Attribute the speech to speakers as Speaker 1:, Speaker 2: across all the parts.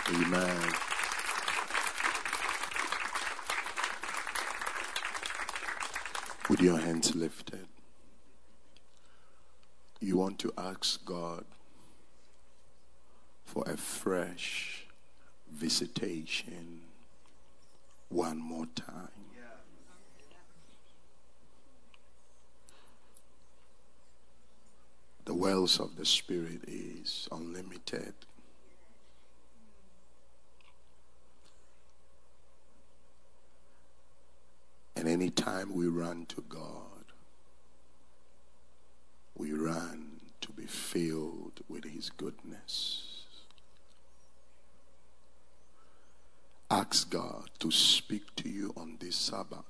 Speaker 1: Amen. With your hands lifted, you want to ask God for a fresh visitation one more time. The wells of the Spirit is unlimited. And anytime we run to God, we run to be filled with His goodness. Ask God to speak to you on this Sabbath.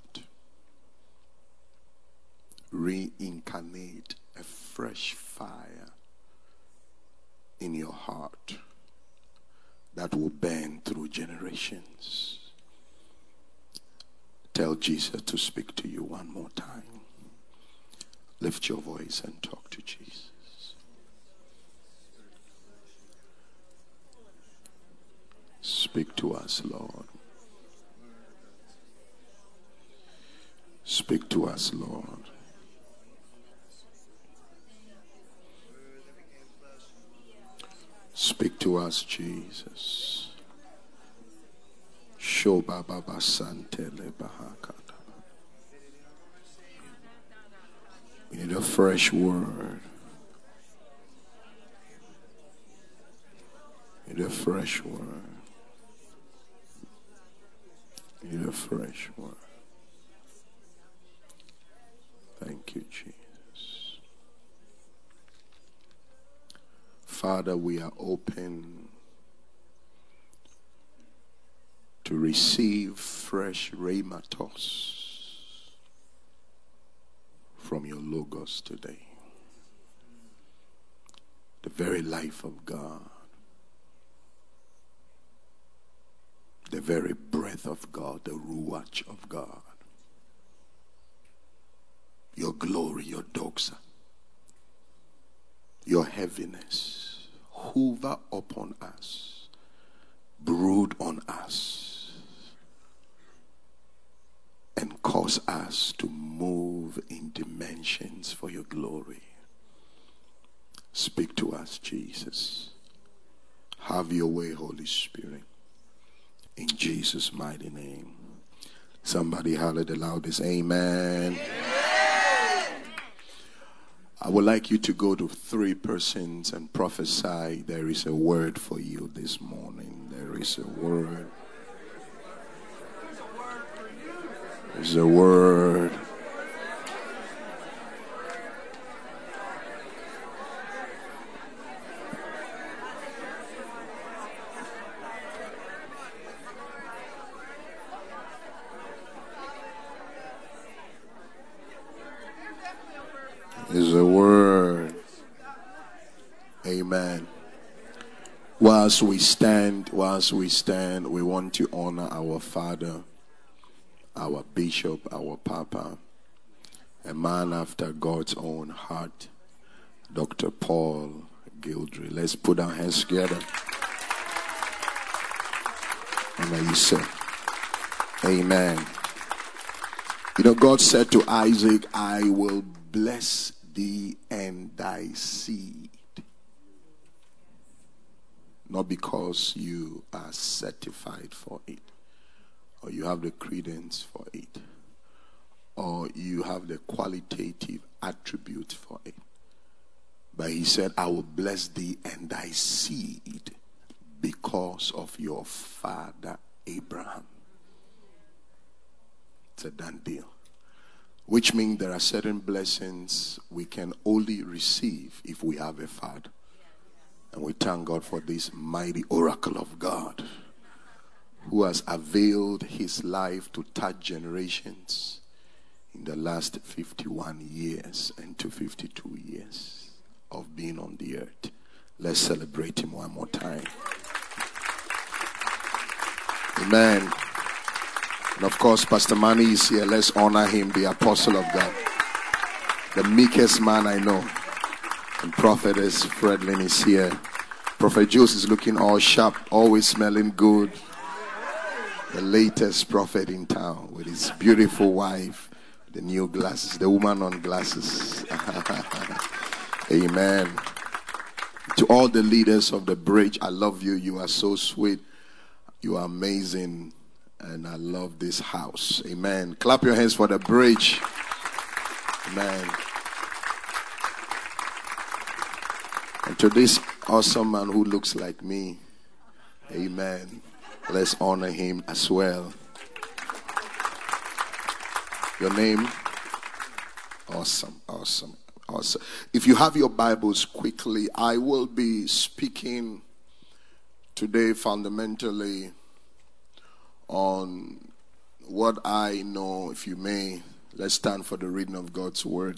Speaker 1: Reincarnate a fresh fire in your heart that will burn through generations. Tell Jesus to speak to you one more time. Lift your voice and talk to Jesus. Speak to us, Lord. Speak to us, Lord. Speak to us, Jesus. Shobaba Santele Bahakata. We need a fresh word. We need a fresh word. We need a fresh word. Thank you, Jesus. Father, we are open to receive fresh rhematos from your Logos today. The very life of God. The very breath of God, the Ruach of God. Your glory, your doxa, your heaviness, hover upon us, brood on us, and cause us to move in dimensions for your glory. Speak to us, Jesus. Have your way, Holy Spirit. In Jesus' mighty name. Somebody holler the loudest, amen. I would like you to go to 3 persons and prophesy. There is a word for you this morning. There is a word. There's a word. Is a word. Amen. Whilst we stand, we want to honor our father, our bishop, our papa, a man after God's own heart, Dr. Paul Gildry. Let's put our hands together. And you say, amen. You know, God said to Isaac, I will bless thee and thy seed. Not because you are certified for it, or you have the credence for it, or you have the qualitative attributes for it. But he said, I will bless thee and thy seed because of your father Abraham. It's a done deal. Which means there are certain blessings we can only receive if we have a father. And we thank God for this mighty oracle of God who has availed his life to touch generations in the last 51 years and to 52 years of being on the earth. Let's celebrate him one more time. Amen. And of course, Pastor Manny is here. Let's honor him, the apostle of God. The meekest man I know. And prophetess Fredlin is here. Prophet Jules is looking all sharp, always smelling good. The latest prophet in town with his beautiful wife, the new glasses, the woman on glasses. Amen. To all the leaders of the bridge, I love you. You are so sweet. You are amazing. And I love this house. Amen. Clap your hands for the bridge. Amen. And to this awesome man who looks like me. Amen. Let's honor him as well. Your name? Awesome, awesome, awesome. If you have your Bibles quickly, I will be speaking today fundamentally on what I know. If you may, let's stand for the reading of God's word,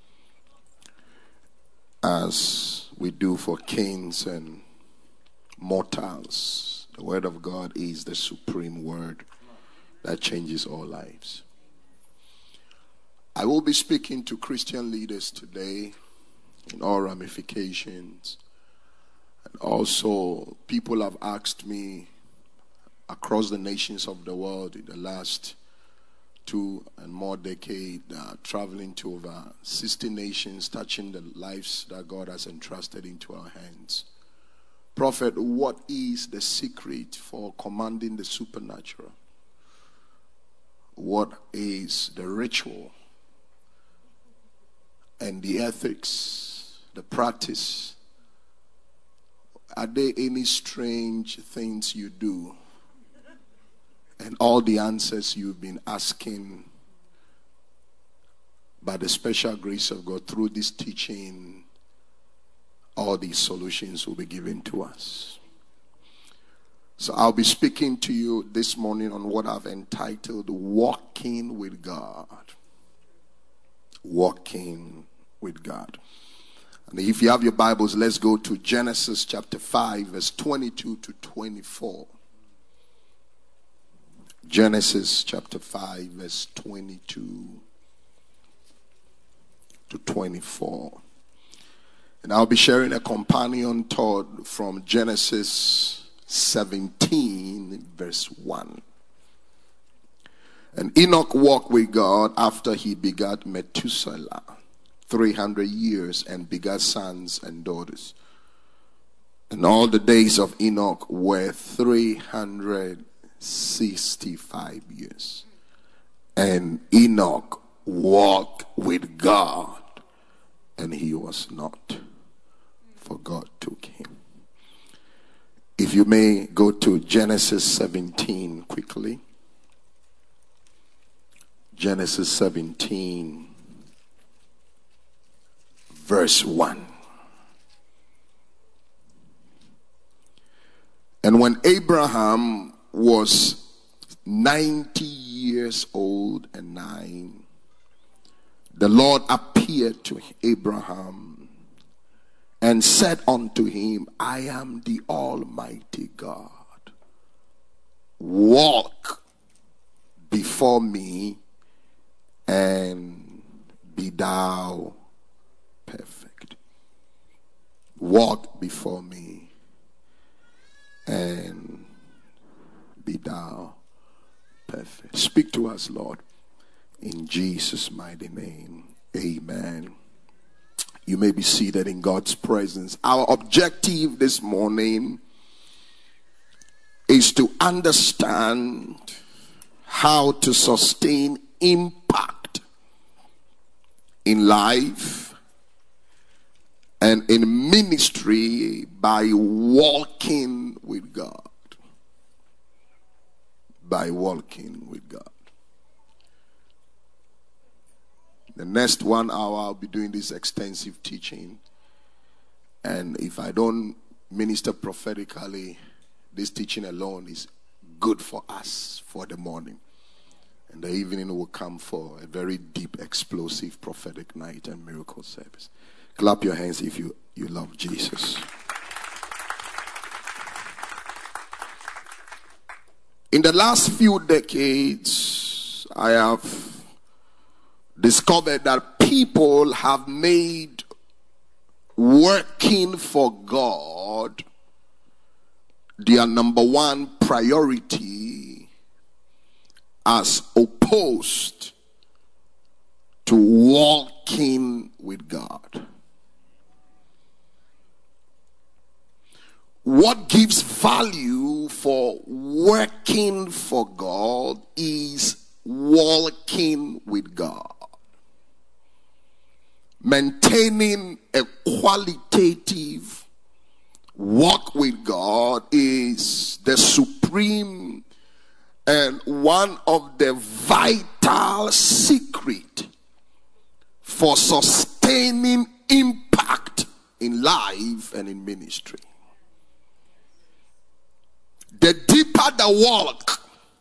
Speaker 1: as we do for kings and mortals. The word of God is the supreme word that changes all lives. I will be speaking to Christian leaders today in all ramifications. And also, people have asked me across the nations of the world in the last 2 and more decades, traveling to over 60 nations, touching the lives that God has entrusted into our hands. Prophet, what is the secret for commanding the supernatural? What is the ritual and the ethics, the practice? Are there any strange things you do? And all the answers you've been asking, by the special grace of God through this teaching, all these solutions will be given to us. So I'll be speaking to you this morning on what I've entitled Walking with God. Walking with God. And if you have your Bibles, let's go to Genesis chapter 5, verse 22 to 24. Genesis chapter 5, verse 22 to 24. And I'll be sharing a companion thought from Genesis 17, verse 1. And Enoch walked with God after he begat Methuselah 300 years and begat sons and daughters. And all the days of Enoch were 365 years. And Enoch walked with God, and he was not, for God took him. If you may go to Genesis 17 quickly. Genesis 17, verse 1. And when Abraham was 90 years old and 9, the Lord appeared to Abraham and said unto him, I am the Almighty God. Walk before me and be thou perfect. Walk before me and be thou perfect. Speak to us, Lord, in Jesus' mighty name. Amen. You may be seated in God's presence. Our objective this morning is to understand how to sustain impact in life and in ministry by walking with God. By walking with God. The next 1 hour, I'll be doing this extensive teaching. And if I don't minister prophetically, this teaching alone is good for us for the morning. And the evening will come for a very deep, explosive prophetic night and miracle service. Clap your hands if you love Jesus. In the last few decades, I have discovered that people have made working for God their number one priority as opposed to walking with God. What gives value for working for God is walking with God. Maintaining a qualitative walk with God is the supreme and one of the vital secret for sustaining impact in life and in ministry. The deeper the walk,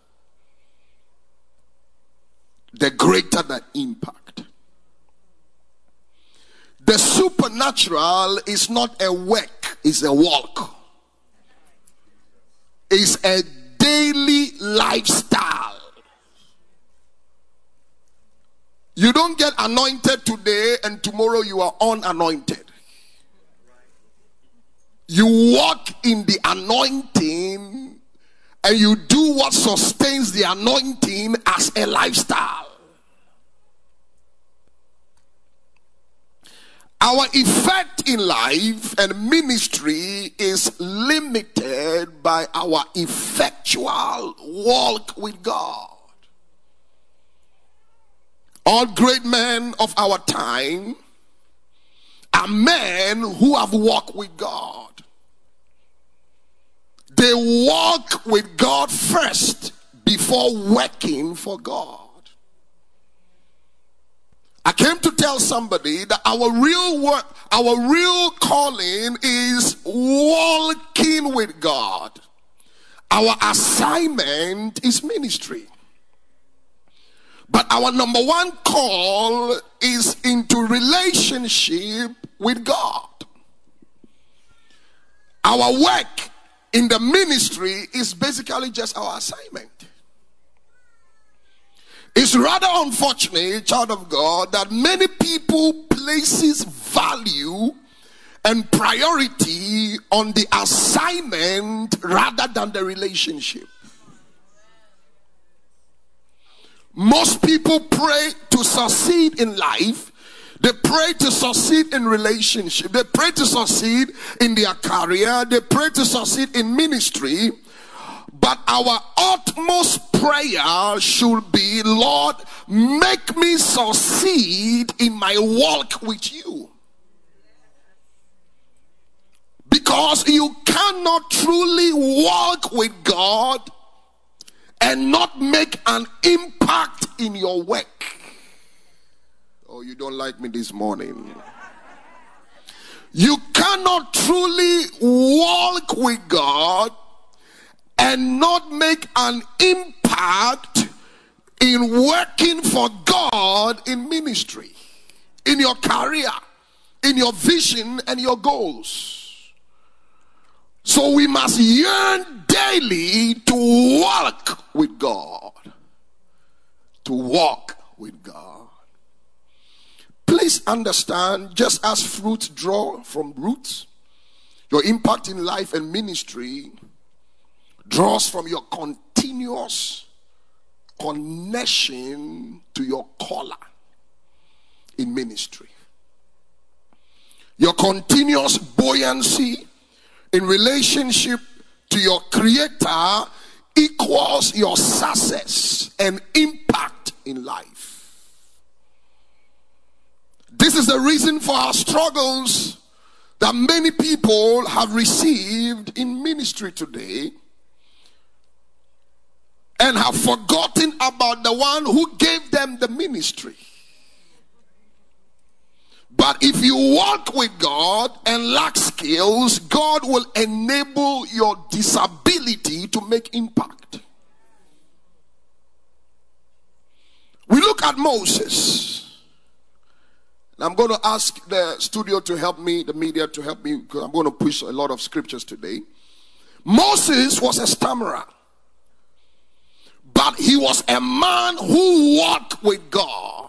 Speaker 1: the greater the impact. The supernatural is not a work, it's a walk. It's a daily lifestyle. You don't get anointed today and tomorrow you are unanointed. You walk in the anointing and you do what sustains the anointing as a lifestyle. Our effect in life and ministry is limited by our effectual walk with God. All great men of our time are men who have walked with God. They walk with God first before working for God. I came to tell somebody that our real work, our real calling is walking with God. Our assignment is ministry. But our number one call is into relationship with God. Our work in the ministry is basically just our assignment. It's rather unfortunate, child of God, that many people places value and priority on the assignment rather than the relationship. Most people pray to succeed in life. They pray to succeed in relationship. They pray to succeed in their career. They pray to succeed in ministry. But our utmost prayer should be, Lord, make me succeed in my walk with you. Because you cannot truly walk with God and not make an impact in your work. Oh, you don't like me this morning. You cannot truly walk with God and not make an impact in working for God in ministry, in your career, in your vision and your goals. So we must yearn daily to walk with God. To walk with God. Please understand, just as fruits draw from roots, your impact in life and ministry draws from your continuous connection to your caller in ministry. Your continuous buoyancy in relationship to your Creator equals your success and impact in life. This is the reason for our struggles that many people have received in ministry today and have forgotten about the one who gave them the ministry. But if you walk with God and lack skills, God will enable your disability to make impact. We look at Moses. I'm going to ask the studio to help me, the media to help me, because I'm going to push a lot of scriptures today. Moses was a stammerer, but he was a man who walked with God.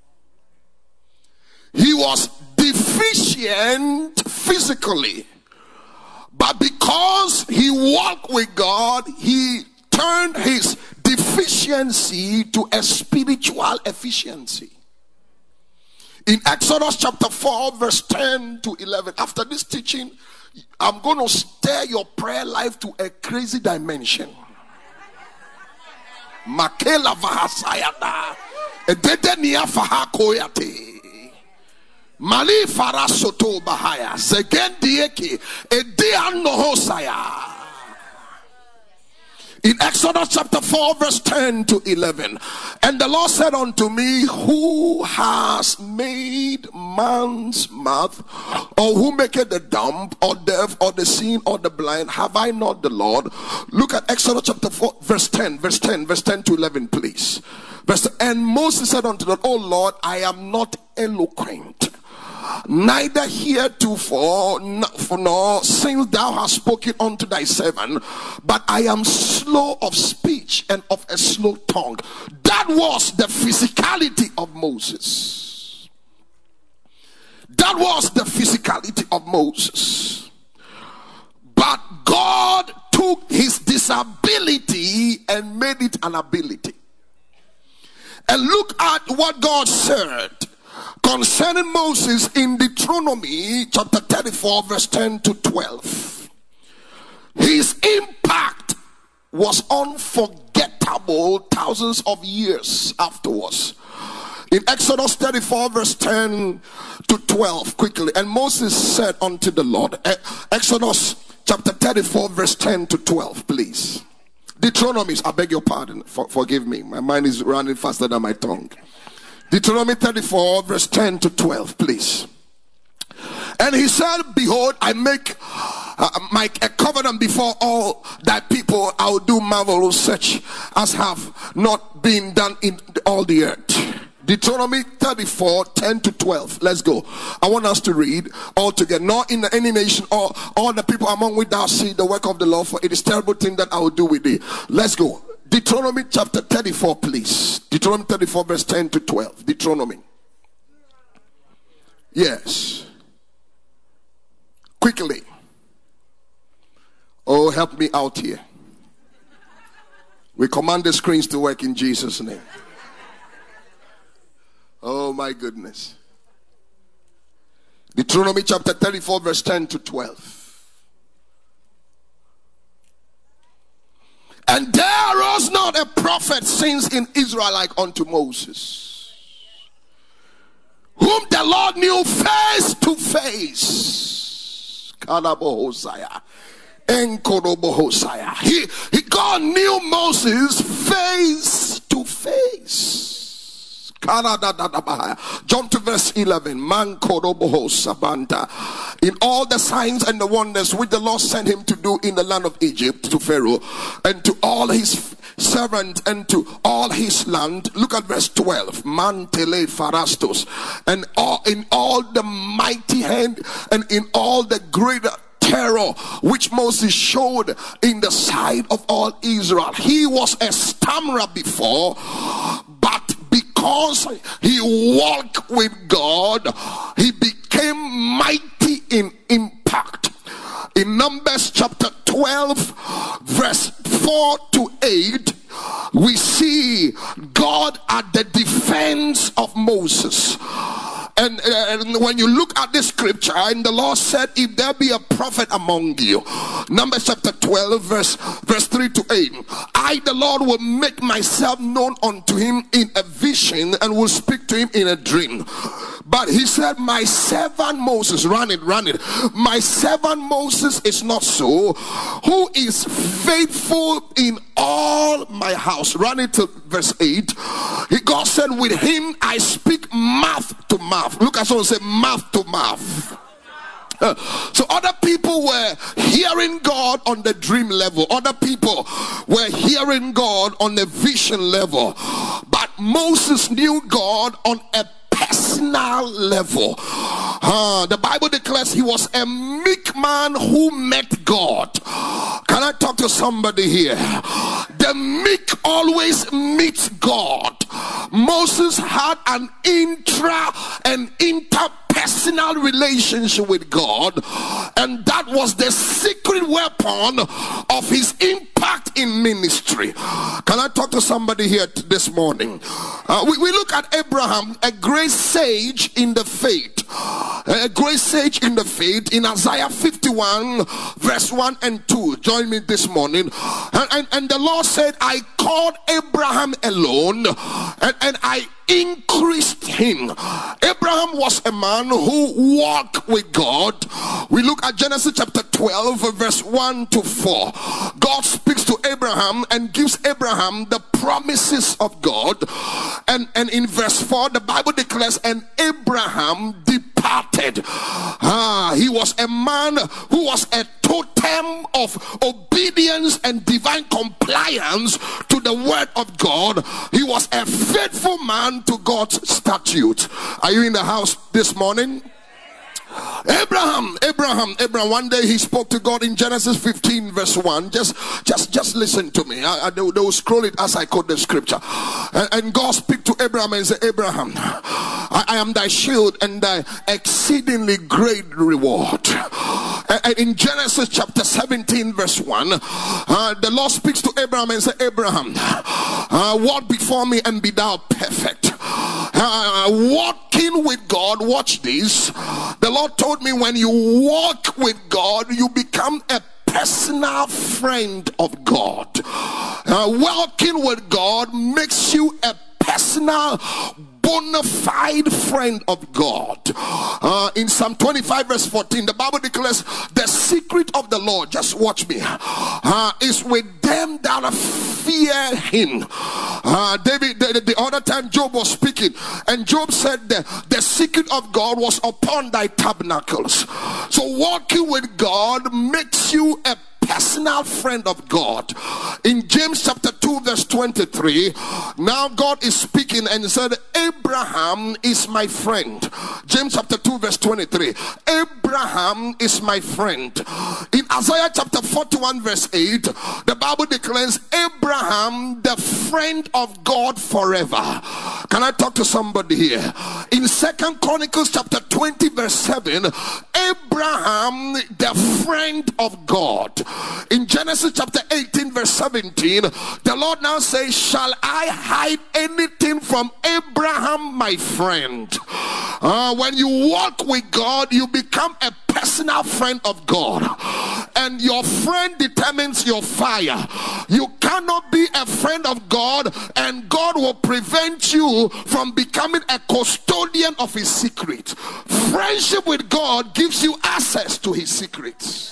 Speaker 1: He was deficient physically, but because he walked walk with God, he turned his deficiency to a spiritual efficiency. In Exodus chapter 4 verse 10 to 11, after this teaching, I'm going to stir your prayer life to a crazy dimension. Makela vahasayada ededenia fahakoyate mali farasoto bahaya zegendieki edianohosaya. In Exodus chapter 4 verse 10 to 11, and the Lord said unto me, who has made man's mouth, or who maketh the dumb or deaf or the seeing or the blind? Have I not the Lord? Look at Exodus chapter 4 verse 10 to 11, please. And Moses said unto the Lord, O Lord, I am not eloquent, neither heretofore nor since thou hast spoken unto thy servant, but I am slow of speech and of a slow tongue. That was the physicality of Moses. That was the physicality of Moses. But God took his disability and made it an ability. And look at what God said concerning Moses in Deuteronomy chapter 34 verse 10 to 12. His impact was unforgettable thousands of years afterwards. In Exodus 34 verse 10 to 12, quickly. And Moses said unto the Lord, Exodus chapter 34 verse 10 to 12, please. Deuteronomy, I beg your pardon, forgive me, my mind is running faster than my tongue. Deuteronomy 34 verse 10 to 12, please. And he said, behold, I make a covenant before all thy people. I will do marvelous such as have not been done in all the earth. Deuteronomy 34 10 to 12. Let's go. I want us to read all together. Not in any nation or all the people among which thou see the work of the Lord, for it is terrible thing that I will do with thee. Let's go. Deuteronomy chapter 34, please. Deuteronomy 34 verse 10 to 12. Deuteronomy. Yes. Quickly. Oh, help me out here. We command the screens to work in Jesus' name. Oh my goodness. Deuteronomy chapter 34 verse 10 to 12. And there arose not a prophet since in Israel like unto Moses, whom the Lord knew face to face. Kalabohosaya. Enkorobohosaya. God knew Moses face to face. Jump to verse 11. In all the signs and the wonders which the Lord sent him to do in the land of Egypt to Pharaoh and to all his servants and to all his land. Look at verse 12. Mantele farastos. And in all the mighty hand and in all the greater terror which Moses showed in the sight of all Israel. He was a stammerer before, but because he walked with God, he became mighty in impact. In Numbers chapter 12 verse 4 to 8, we see God at the defense of Moses. And when you look at this scripture, and the Lord said, if there be a prophet among you, Numbers chapter 12 verse 3 to 8, I the Lord will make myself known unto him in a vision and will speak to him in a dream. But he said, my servant Moses, run it, my servant Moses is not so, who is faithful in all my house. Run it to verse 8. God said, with him I speak mouth to mouth. Look at someone say mouth to mouth. So other people were hearing God on the dream level. Other people were hearing God on the vision level. But Moses knew God on a personal level. The Bible declares he was a meek man who met God. Can I talk to somebody here? The meek always meets God. Moses had an intra and interpersonal relationship with God, and that was the secret weapon of his impact in ministry. Can I talk to somebody here this morning? We look at Abraham, a great sage in the faith. A great sage in the faith in Isaiah 51 verse 1 and 2. Join me this morning. And the Lord said, I called Abraham alone and I increased him. Abraham was a man who walked with God. We look at Genesis chapter 12 verse 1 to 4. God speaks to Abraham and gives Abraham the promises of God, and in verse 4 the Bible declares, and Abraham departed. He was a man who was a totem of obedience and divine compliance to the word of God. He was a faithful man to God's statute. Are you in the house this morning? Abraham, one day he spoke to God in Genesis 15 verse 1. Just listen to me. They will scroll it as I quote the scripture. And God speak to Abraham and say, Abraham, I am thy shield and thy exceedingly great reward. And in Genesis chapter 17 verse 1, the Lord speaks to Abraham and say, Abraham, walk before me and be thou perfect. Walking with God, watch this. The Lord told me, when you walk with God, you become a personal friend of God. Walking with God makes you a personal, bona fide friend of God. In Psalm 25 verse 14, the Bible declares, the secret of the Lord, just watch me, is with them that fear him. David, the other time Job was speaking, and Job said the secret of God was upon thy tabernacles. So walking with God makes you a personal friend of God. In James chapter 2 verse 23, now God is speaking and said, Abraham is my friend. James chapter 2 verse 23, Abraham is my friend. In Isaiah chapter 41 verse 8, the Bible declares, Abraham the friend of God forever. Can I talk to somebody here? In 2 Chronicles chapter 20 verse 7, Abraham the friend of God. In Genesis chapter 18 verse 17, the Lord now says, shall I hide anything from Abraham my friend? When you walk with God, you become a personal friend of God, and your friend determines your fire. You cannot be a friend of God and God will prevent you from becoming a custodian of his secret. Friendship with God gives you access to his secrets.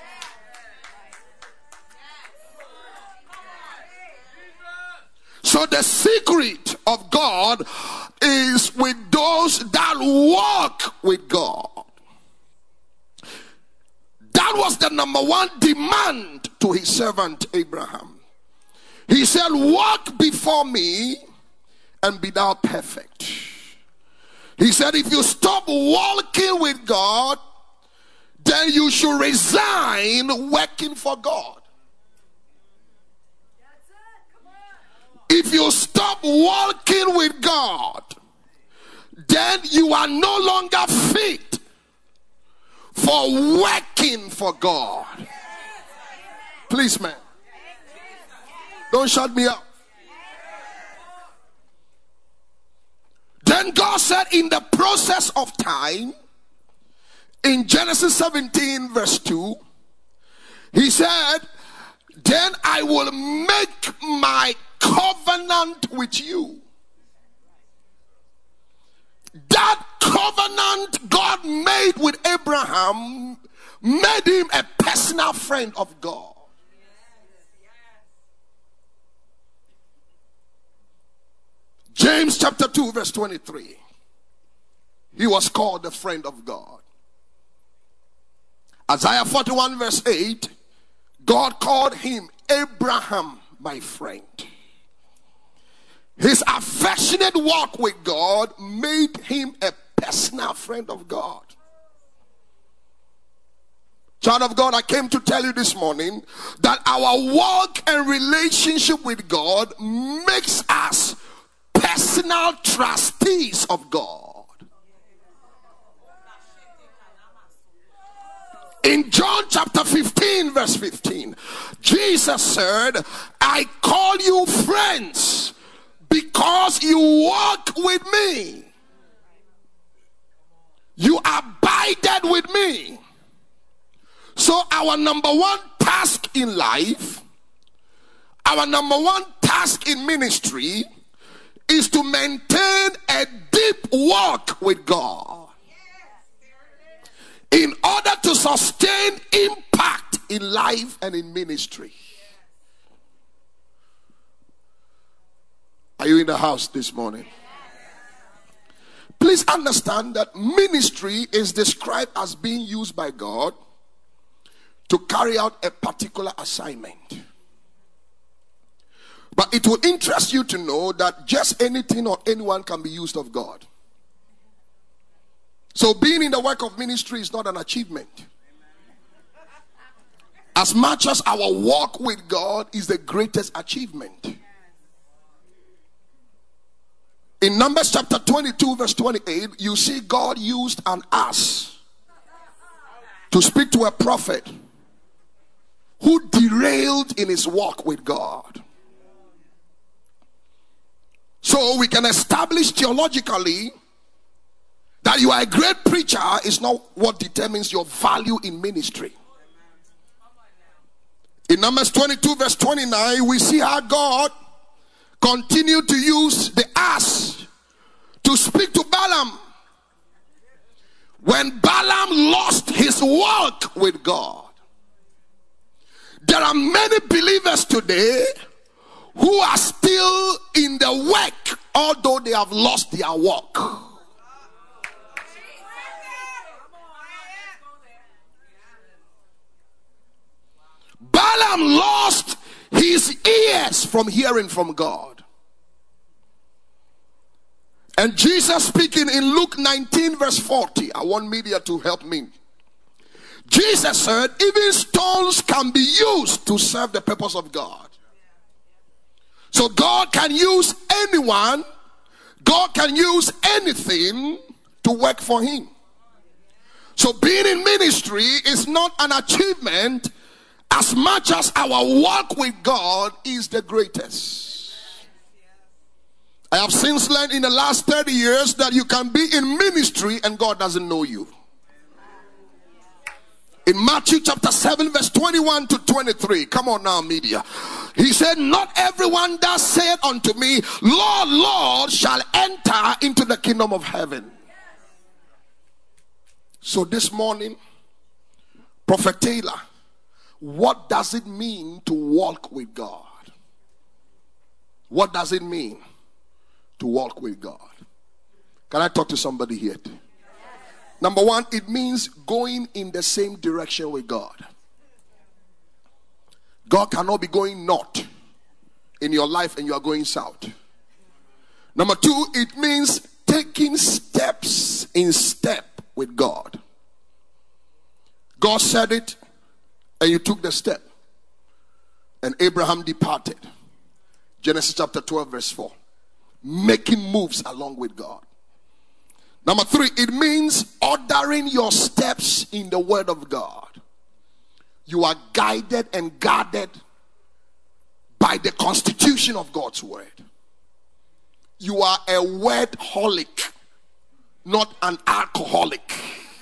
Speaker 1: So the secret of God is with those that walk with God. That was the number one demand to his servant Abraham. He said, walk before me and be thou perfect. He said, if you stop walking with God, then you should resign working for God. If you stop walking with God, then you are no longer fit for working for God. Please, man, don't shut me up. Then God said, in the process of time, in Genesis 17 verse 2, he said, then I will make my covenant with you. That covenant God made with Abraham made him a personal friend of God. James chapter 2 verse 23, he was called the friend of God. Isaiah 41 verse 8, God called him Abraham, my friend. His affectionate walk with God made him a personal friend of God. Child of God, I came to tell you this morning that our walk and relationship with God makes us personal personal trustees of God. In John chapter 15 verse 15, Jesus said, I call you friends because you walk with me. You abided with me. So our number one task in life, our number one task in ministry is to maintain a deep walk with God in order to sustain impact in life and in ministry. Are you in the house this morning? Please understand that ministry is described as being used by God to carry out a particular assignment. But it will interest you to know that just anything or anyone can be used of God. So being in the work of ministry is not an achievement. As much as our walk with God is the greatest achievement. In Numbers chapter 22 verse 28, you see God used an ass to speak to a prophet who derailed in his walk with God. So we can establish theologically that you are a great preacher is not what determines your value in ministry. In Numbers 22 verse 29, we see how God continued to use the ass to speak to Balaam when Balaam lost his walk with God. There are many believers today who are still in the work although they have lost their walk. Balaam lost his ears from hearing from God. And Jesus speaking in Luke 19 verse 40. I want media to help me. Jesus said, even stones can be used to serve the purpose of God. So God can use anyone, God can use anything to work for him. So being in ministry is not an achievement as much as our walk with God is the greatest. I have since learned in the last 30 years that you can be in ministry and God doesn't know you. In Matthew chapter 7 verse 21 to 23, come on now media, he said, not everyone that saith unto me, Lord, Lord, shall enter into the kingdom of heaven. So this morning, Prophet Taylor, what does it mean to walk with God? What does it mean to walk with God? Can I talk to somebody here? Number one, it means going in the same direction with God. God cannot be going north in your life and you are going south. Number two, it means taking steps in step with God. God said it and you took the step. And Abraham departed. Genesis chapter 12 verse 4. Making moves along with God. Number three, it means ordering your steps in the word of God. You are guided and guarded by the constitution of God's word. You are a wordholic, not an alcoholic.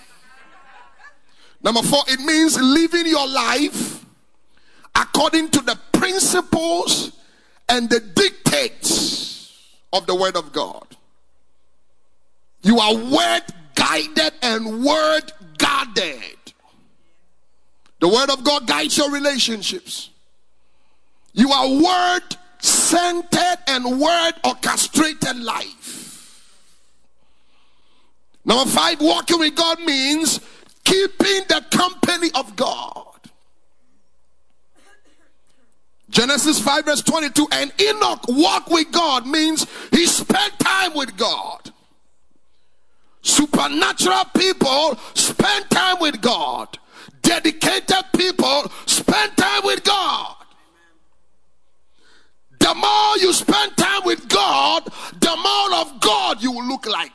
Speaker 1: Number four, it means living your life according to the principles and the dictates of the word of God. You are word guided and word guarded. The word of God guides your relationships. You are word centered and word orchestrated life. Number five, walking with God means keeping the company of God. Genesis 5 verse 22, and Enoch walked with God means he spent time with God. Supernatural people spend time with God. Dedicated people spend time with God. The more you spend time with God, the more of God you will look like.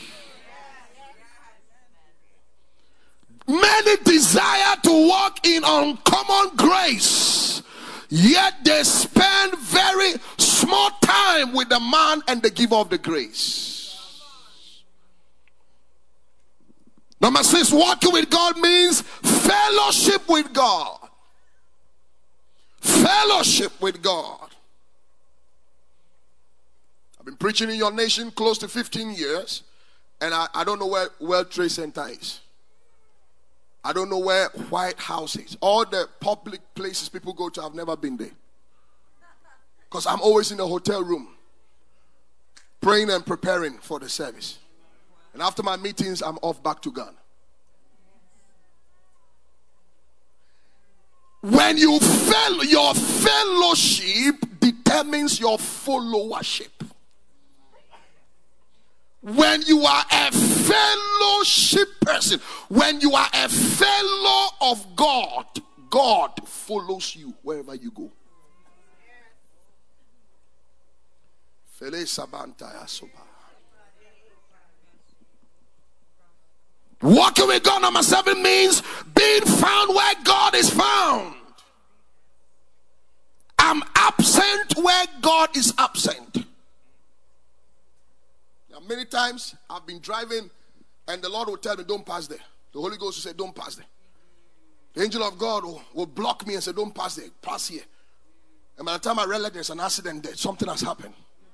Speaker 1: Many desire to walk in uncommon grace, yet they spend very small time with the man and the giver of the grace. Number 6, walking with God means fellowship with God. Fellowship with God. I've been preaching in your nation close to 15 years, and I don't know where World Trade Center is. I don't know where White House is. All the public places people go to, I've never been there. Because I'm always in a hotel room, praying and preparing for the service. And after my meetings, I'm off back to Ghana. When you fail, your fellowship determines your followership. When you are a fellowship person, when you are a fellow of God, God follows you wherever you go. Walking with God, number 7, means being found where God is found. I'm absent where God is absent. Now, many times I've been driving and the Lord will tell me, don't pass there. The Holy Ghost will say, don't pass there. The angel of God will block me and say, don't pass there, pass here. And by the time I realize there's an accident there, something has happened.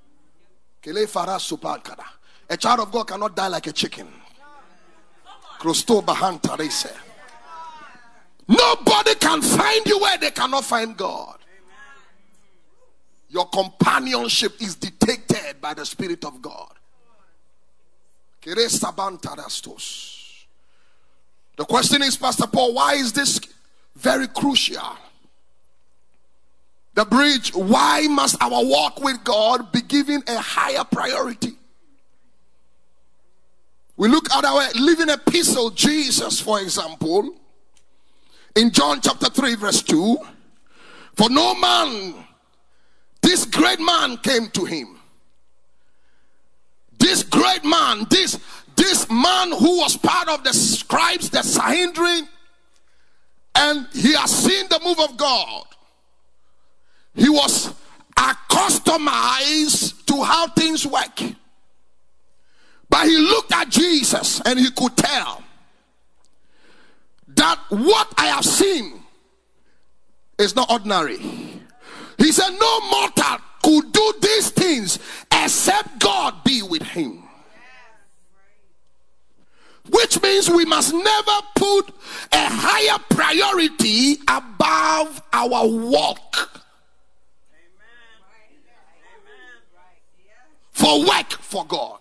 Speaker 1: A child of God cannot die like a chicken. Nobody can find you where they cannot find God. Your companionship is dictated by the Spirit of God. The question is, Pastor Paul, why is this very crucial? The bridge, why must our walk with God be given a higher priority? We look at our living epistle, Jesus, for example, in John chapter 3 verse 2. For no man, this great man came to him. This great man, this man who was part of the scribes, the Sanhedrin, and he has seen the move of God. He was accustomed to how things work. But he looked at Jesus and he could tell that what I have seen is not ordinary. He said no mortal could do these things except God be with him. Which means we must never put a higher priority above our walk. For work for God.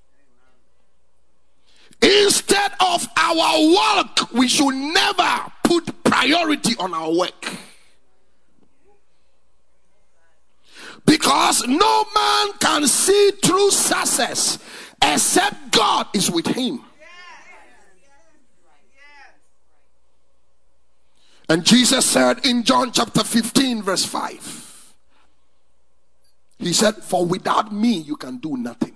Speaker 1: Instead of our work, we should never put priority on our work. Because no man can see true success except God is with him. And Jesus said in John chapter 15 verse 5, he said, for without me you can do nothing.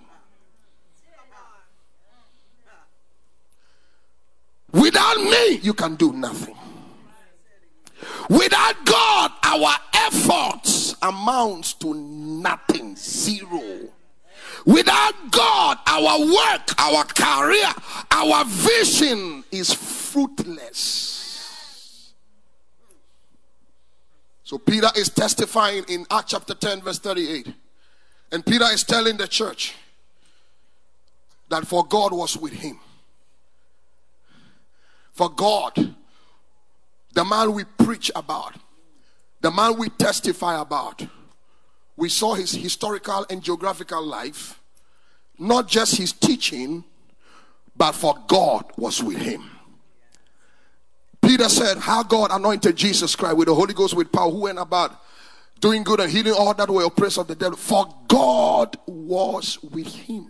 Speaker 1: Without me you can do nothing. Without God, our efforts amounts to nothing, zero. Without God, our work, our career, our vision is fruitless. So Peter is testifying in Acts chapter 10 verse 38. And Peter is telling the church that for God was with him. For God, the man we preach about, the man we testify about, we saw his historical and geographical life, not just his teaching, but for God was with him. Peter said how God anointed Jesus Christ with the Holy Ghost with power, who went about doing good and healing all that were oppressed of the devil. For God was with him.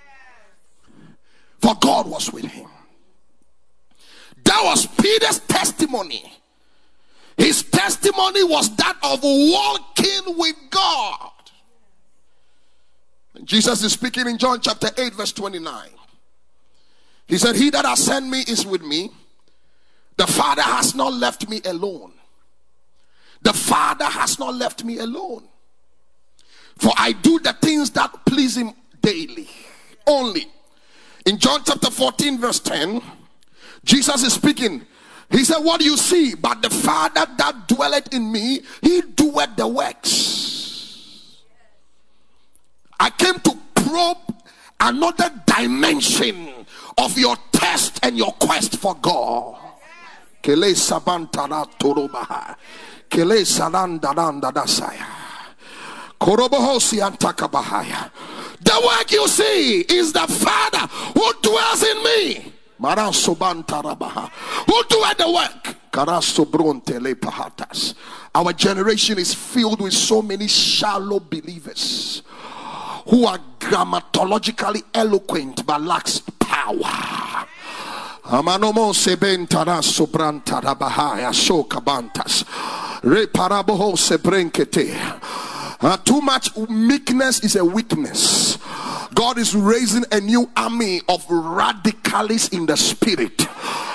Speaker 1: For God was with him. That was Peter's testimony. His testimony was that of walking with God. Jesus is speaking in John chapter 8 verse 29. He said, he that has sent me is with me. The Father has not left me alone. The Father has not left me alone. For I do the things that please him daily. Only. In John chapter 14 verse 10, Jesus is speaking. He said, what do you see? But the Father that dwelleth in me, he doeth the works. I came to probe another dimension of your test and your quest for God. Kele sabantara torobaha. Kele salandaranda dasaya. Korobohosi antakabahaya. The work you see is the Father who dwells in me. Marasubantarabaha. Who doeth the work? Karasobrontelephatas. Our generation is filled with so many shallow believers who are grammatologically eloquent but lacks power. Amanomo sebentara sobrantara bahaya sokabantas reparaboho sebrenkete. Too much meekness is a weakness. God is raising a new army of radicalists in the spirit.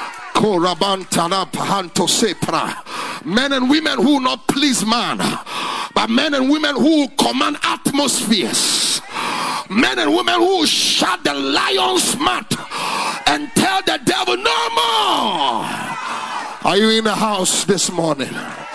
Speaker 1: Men and women who will not please man, but men and women who command atmospheres. Men and women who shut the lion's mouth and tell the devil no more. Are you in the house this morning?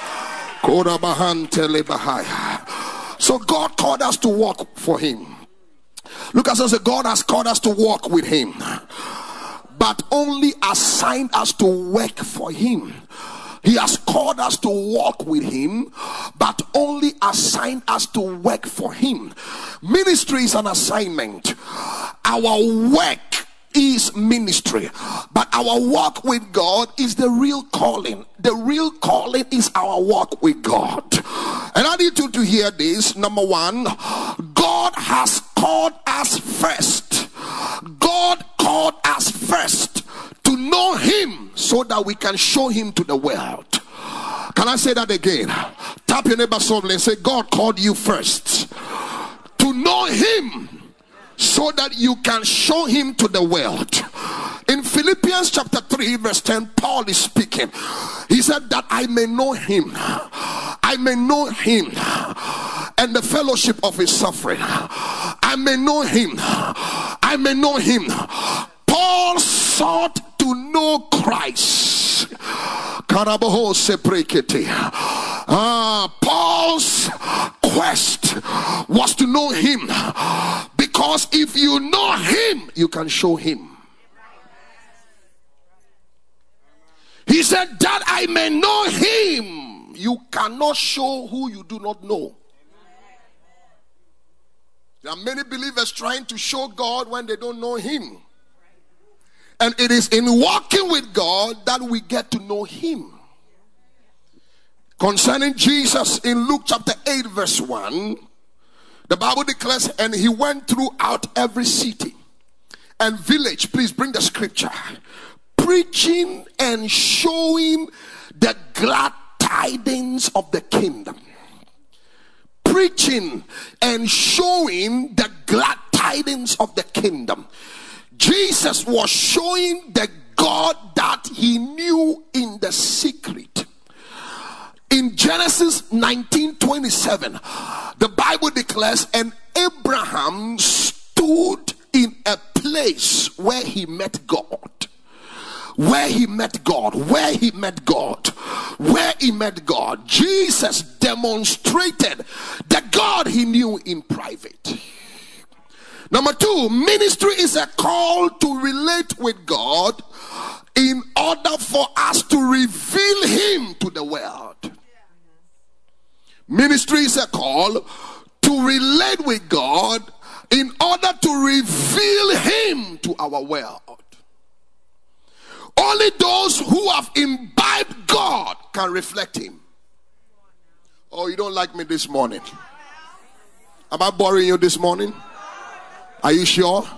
Speaker 1: So God called us to walk for him. Lucas says God has called us to walk with him, but only assigned us to work for him. He has called us to walk with him, but only assigned us to work for him. Ministry is an assignment. Our work is ministry, but our walk with God is the real calling. The real calling is our walk with God. And I need you to hear this. Number one, God has called us first. God called us first to know him so that we can show him to the world. Can I say that again? Tap your neighbor softly and say, God called you first to know him so that you can show him to the world. In Philippians chapter 3 verse 10, Paul is speaking. He said that I may know him. I may know him and the fellowship of his suffering. I may know him. I may know him. Paul sought to know Christ. Paul's quest was to know him, because if you know him, you can show him. He said that I may know him. You cannot show who you do not know. There are many believers trying to show God when they don't know him. And it is in walking with God that we get to know him. Concerning Jesus in Luke chapter 8 verse 1, the Bible declares, and he went throughout every city and village. Please bring the scripture. Preaching and showing the glad tidings of the kingdom. Preaching and showing the glad tidings of the kingdom. Jesus was showing the God that he knew in the secret. In Genesis 19:27, the Bible declares, and Abraham stood in a place where he met God. Where he met God, where he met God, where he met God. Jesus demonstrated the God he knew in private. Number two, ministry is a call to relate with God in order for us to reveal him to the world. Ministry is a call to relate with God in order to reveal him to our world. Only those who have imbibed God can reflect him. Oh, you don't like me this morning? Am I boring you this morning? Are you sure?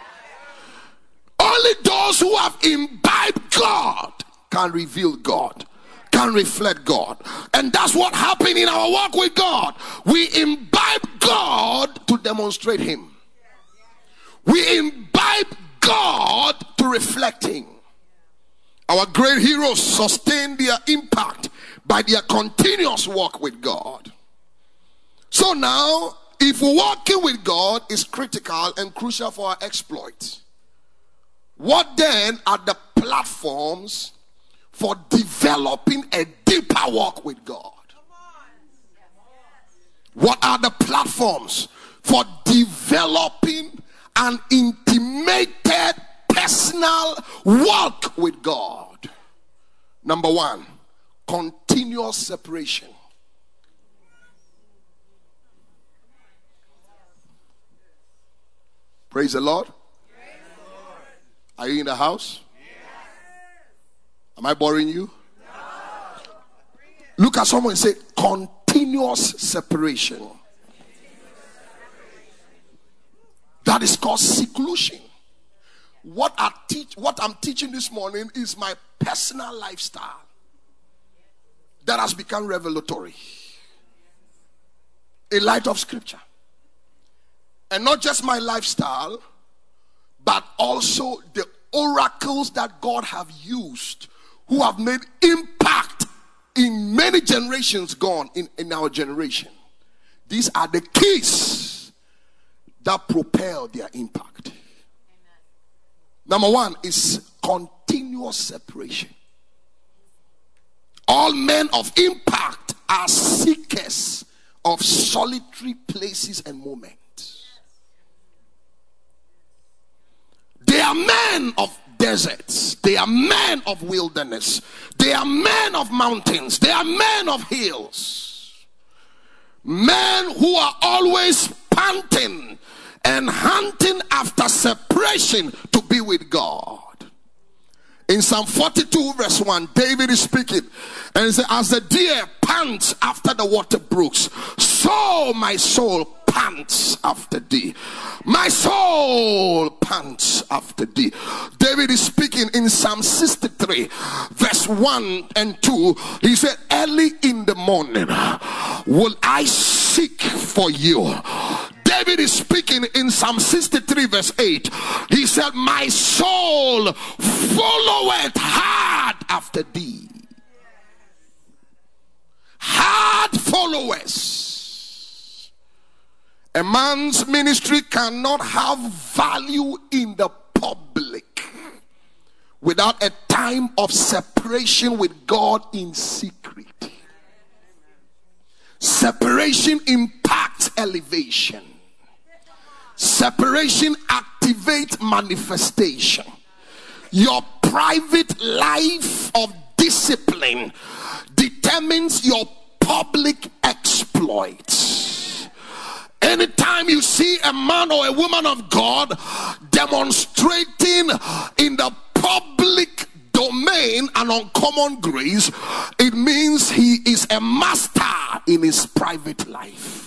Speaker 1: Only those who have imbibed God can reveal God, can reflect God. And that's what happened in our walk with God. We imbibe God to demonstrate him. We imbibe God to reflect Him. Our great heroes sustain their impact by their continuous walk with God. So now, if walking with God is critical and crucial for our exploits, what then are the platforms for developing a deeper walk with God? What are the platforms for developing an intimated personal walk with God? Number one, continuous separation. Praise the Lord. Are you in the house? Am I boring you? Look at someone and say, continuous separation. That is called seclusion. What I'm teaching this morning is my personal lifestyle that has become revelatory in light of Scripture. And not just my lifestyle, but also the oracles that God have used, who have made impact in many generations gone in our generation. These are the keys that propel their impact. Amen. Number one is continuous separation. All men of impact are seekers of solitary places and moments. They are men of deserts. They are men of wilderness. They are men of mountains. They are men of hills. Men who are always panting and hunting after separation to be with God. In Psalm 42 verse 1, David is speaking and he says, as the deer pants after the water brooks, so my soul pants after thee. My soul pants after thee. David is speaking in Psalm 63 verse 1 and 2. He said, early in the morning will I seek for you. David is speaking in Psalm 63 verse 8. He said, my soul followeth hard after thee. Hard followers. A man's ministry cannot have value in the public without a time of separation with God in secret. Separation impacts elevation. Separation activates manifestation. Your private life of discipline determines your public exploits. Anytime you see a man or a woman of God demonstrating in the public domain an uncommon grace, it means he is a master in his private life.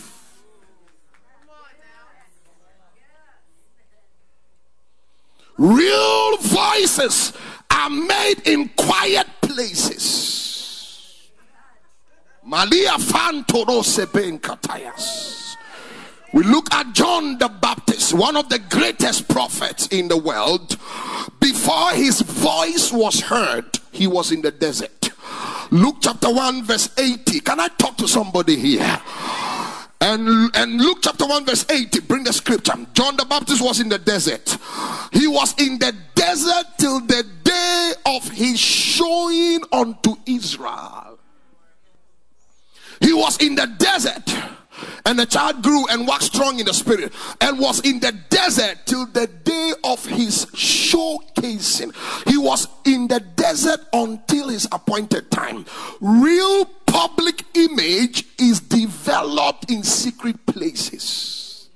Speaker 1: Real voices are made in quiet places. Malia Fantoro Seben Katayas. We look at John the Baptist, one of the greatest prophets in the world. Before his voice was heard, he was in the desert. Luke chapter 1 verse 80. Can I talk to somebody here? And Luke chapter 1 verse 80, bring the scripture. John the Baptist was in the desert. He was in the desert till the day of his showing unto Israel. He was in the desert, and the child grew and waxed strong in the spirit, and was in the desert till the day of his showcasing. He was in the desert until his appointed time. Real public image is developed in secret places.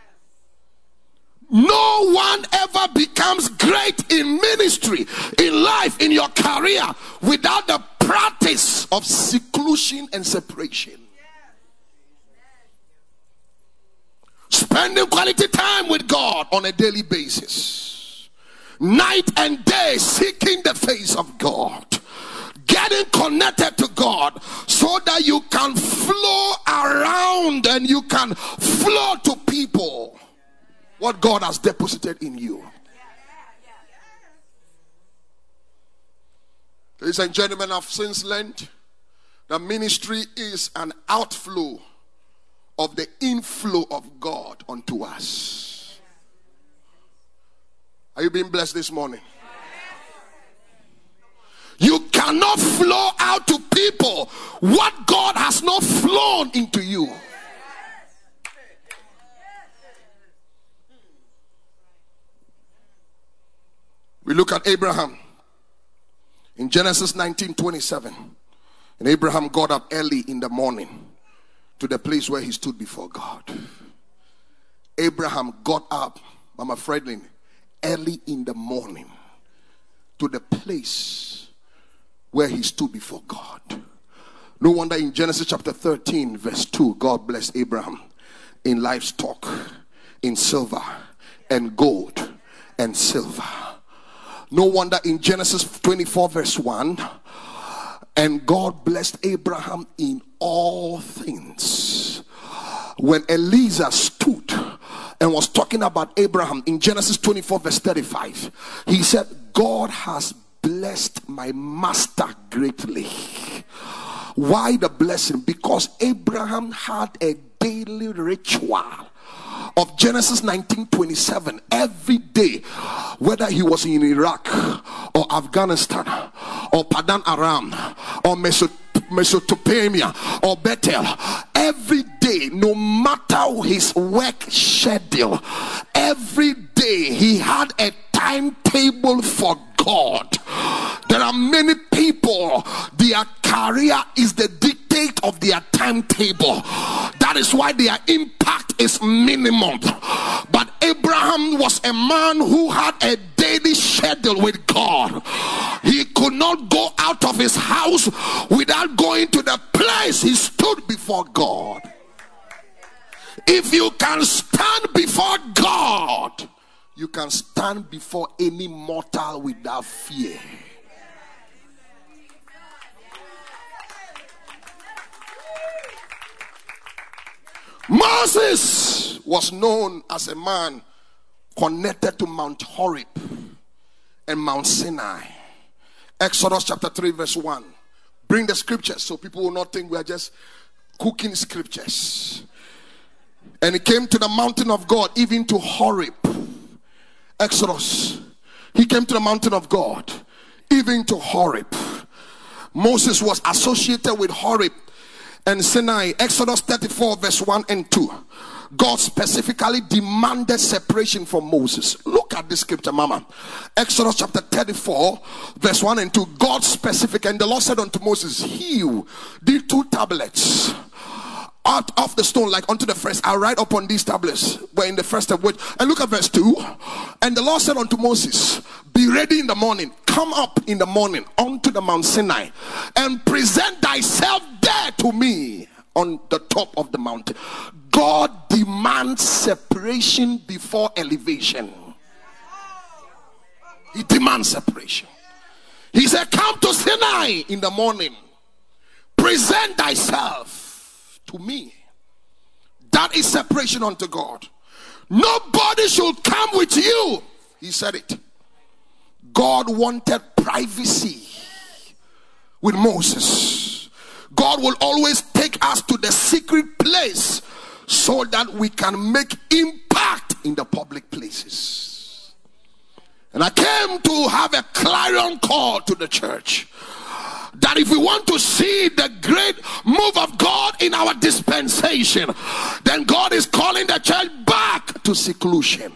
Speaker 1: No one ever becomes great in ministry, in life, in your career without the practice of seclusion and separation. Spending quality time with God on a daily basis, night and day seeking the face of God, getting connected to God so that you can flow around and you can flow to people. what God has deposited in you. Ladies and gentlemen, I've since learned that ministry is an outflow of the inflow of God unto us. Are you being blessed this morning? You cannot flow out to people what God has not flown into you. We look at Abraham in Genesis 19:27. And Abraham got up early in the morning to the place where he stood before God. Abraham got up, Mama Fredlin, early in the morning to the place where he stood before God. No wonder in Genesis chapter 13 verse 2, God blessed Abraham in livestock, in silver and gold and silver. No wonder in Genesis 24 verse 1, and God blessed Abraham in all things. When Eliezer stood and was talking about Abraham in Genesis 24 verse 35, he said, God has blessed my master greatly. Why the blessing? Because Abraham had a daily ritual of Genesis 19:27 every day, whether he was in Iraq or Afghanistan or Padan Aram or Mesopotamia or Bethel. Every day, no matter his work schedule, every day he had a timetable for God. There are many people, their career is the dictate of their timetable. That is why their impact is minimum. But Abraham was a man who had a daily schedule with God. He could not go out of his house without going to the place he stood before God. If you can stand before God, you can stand before any mortal without fear. Moses was known as a man connected to Mount Horeb and Mount Sinai. Exodus chapter 3 verse 1. Bring the scriptures so people will not think we are just cooking scriptures. And he came to the mountain of God, even to Horeb. Exodus. He came to the mountain of God, even to Horeb. Moses was associated with Horeb and Sinai. Exodus 34 verse 1 and 2. God specifically demanded separation from Moses. Look at this scripture, Mama. Exodus chapter 34 verse 1 and 2. God specific, and the Lord said unto Moses, hew these 2 tablets out of the stone like unto the first. I'll write upon these tablets were in the first of which. And look at verse 2. And the Lord said unto Moses, be ready in the morning, come up in the morning unto the Mount Sinai, and present thyself there to me on the top of the mountain. God demands separation before elevation. He demands separation. He said, come to Sinai in the morning, present thyself to me. That is separation unto God. Nobody should come with you. He said it. God wanted privacy with Moses. God will always take us to the secret place so that we can make impact in the public places. And I came to have a clarion call to the church that if we want to see the great move of God in our dispensation, then God is calling the church back to seclusion.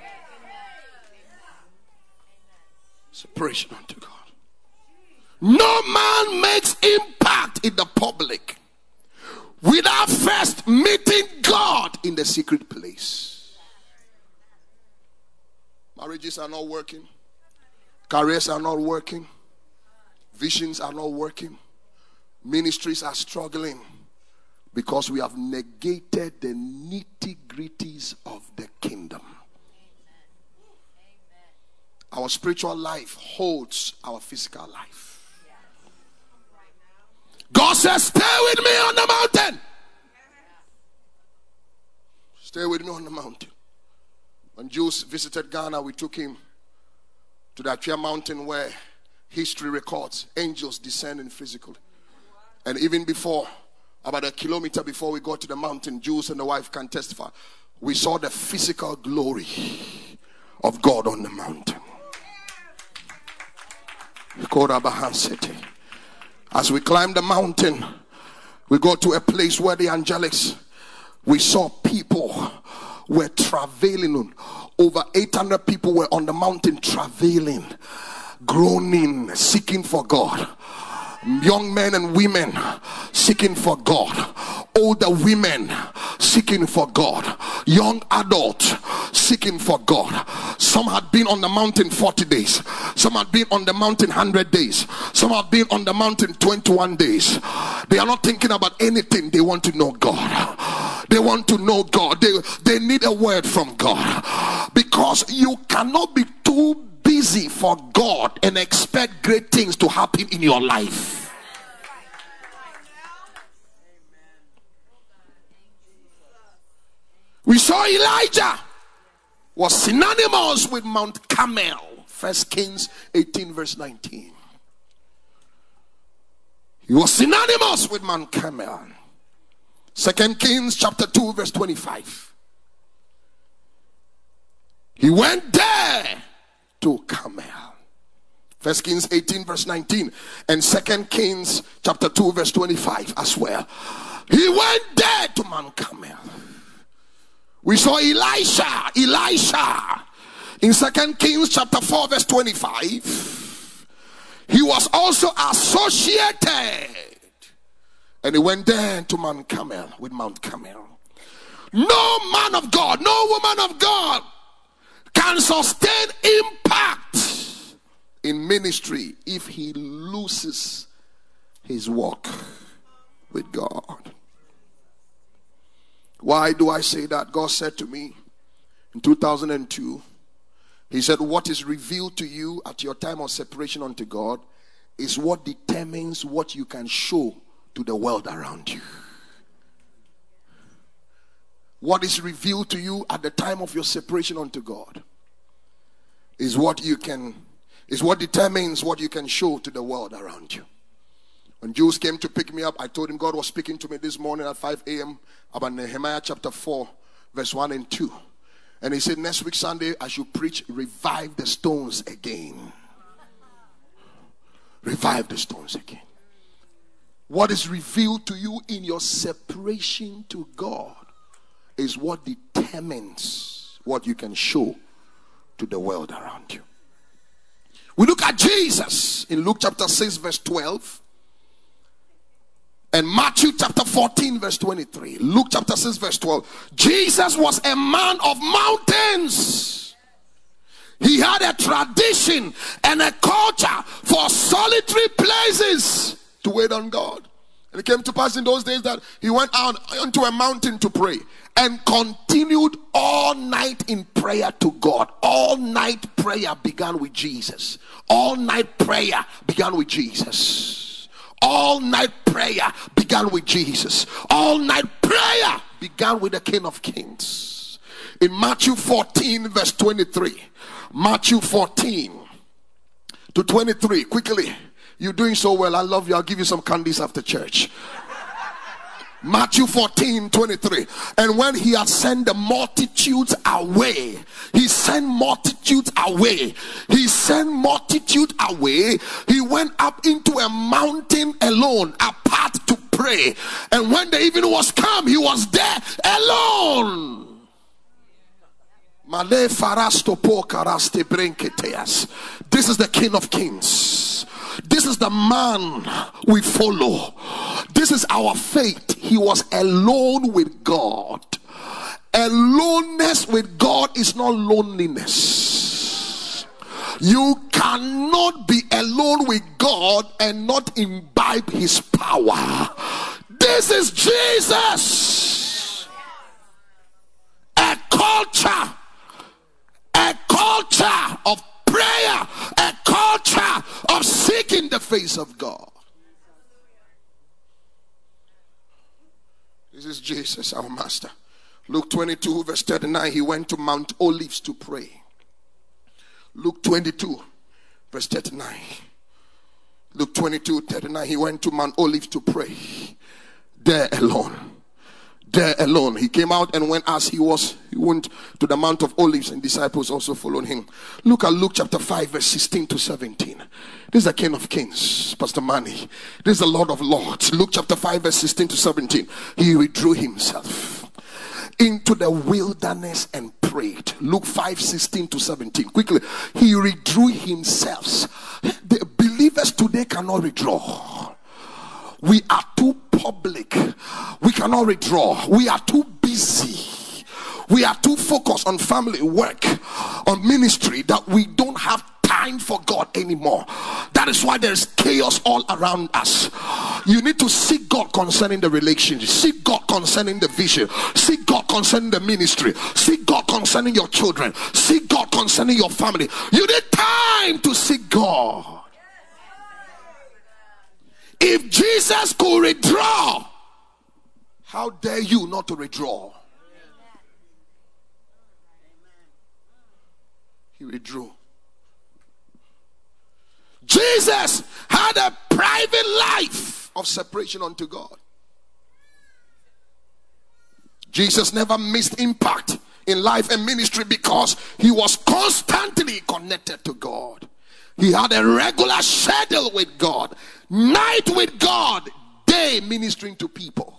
Speaker 1: Separation unto God. No man makes impact in the public without first meeting God in the secret place. Marriages are not working. Careers are not working. Visions are not working. Ministries are struggling because we have negated the nitty-gritties of the kingdom. Our spiritual life holds our physical life. God says, stay with me on the mountain. Stay with me on the mountain. When Jews visited Ghana, we took him to the Atria mountain where history records angels descending physically. And even before, about a kilometer before we got to the mountain, Jules and the wife can testify, we saw the physical glory of God on the mountain. As we climbed the mountain, we got to a place where the angelics, we saw people were travailing. Over 800 people were on the mountain travailing, groaning, seeking for God. Young men and women seeking for God. Older women seeking for God. Young adults seeking for God. Some had been on the mountain 40 days. Some had been on the mountain 100 days. Some have been on the mountain 21 days. They are not thinking about anything. They want to know God. They want to know God. They need a word from God. Because you cannot be too busy for God and expect great things to happen in your life. We saw Elijah was synonymous with Mount Carmel. 1 Kings 18 verse 19. He was synonymous with Mount Carmel. 2 Kings chapter 2 verse 25. He went there to Carmel. 1 Kings 18 verse 19 and 2 Kings chapter 2 verse 25 as well. He went there to Mount Carmel. We saw Elisha in 2 Kings chapter 4 verse 25. He was also associated, and he went there to Mount Carmel, with Mount Carmel. No man of God, no woman of God can sustain impact in ministry if he loses his walk with God. Why do I say that? God said to me in 2002, he said, what is revealed to you at your time of separation unto God is what determines what you can show to the world around you. What is revealed to you at the time of your separation unto God is what determines what you can show to the world around you. When Jules came to pick me up, I told him God was speaking to me this morning at 5 a.m. about Nehemiah chapter 4, verse 1 and 2. And he said, next week Sunday, I should preach, revive the stones again. Revive the stones again. What is revealed to you in your separation to God is what determines what you can show to the world around you. We look at Jesus in Luke chapter 6, verse 12. And Matthew chapter 14 verse 23. Luke chapter 6 verse 12. Jesus was a man of mountains. He had a tradition and a culture for solitary places to wait on God. And it came to pass in those days that he went out onto a mountain to pray and continued all night in prayer to God. All night prayer began with Jesus. All night prayer began with Jesus. All night prayer began with Jesus. All night prayer began with the King of Kings. In Matthew 14 verse 23. Matthew 14 to 23. Quickly. You're doing so well. I love you. I'll give you some candies after church. Matthew 14, 23. And when he had sent the multitudes away, he sent multitudes away. He sent multitude away. He went up into a mountain alone, apart to pray. And when the evening was come, he was there alone. This is the King of Kings. This is the man we follow. This is our faith. He was alone with God. Aloneness with God is not loneliness. You cannot be alone with God and not imbibe his power. This is Jesus. A culture of prayer, a culture of seeking the face of God. This is Jesus, our master. Luke 22 verse 39, he went to Mount Olives to pray. Luke 22 verse 39. Luke 22, 39, he went to Mount Olives to pray. There alone. There alone. He came out and went as he was. He went to the Mount of Olives and disciples also followed him. Look at Luke chapter 5 verse 16 to 17. This is the King of Kings, Pastor Manny. This is the Lord of Lords. Luke chapter 5 verse 16 to 17. He withdrew himself into the wilderness and prayed. Luke 5 16 to 17. Quickly. He withdrew himself. The believers today cannot withdraw. We are too public. We cannot withdraw. We are too busy. We are too focused on family, work, on ministry that we don't have time for God anymore. That is why there's chaos all around us. You need to seek God concerning the relationship. Seek God concerning the vision. Seek God concerning the ministry. Seek God concerning your children. Seek God concerning your family. You need time to seek God. If Jesus could withdraw, how dare you not to withdraw? He withdrew. Jesus had a private life of separation unto God. Jesus never missed impact in life and ministry because he was constantly connected to God. He had a regular schedule with God. Night with God, day ministering to people.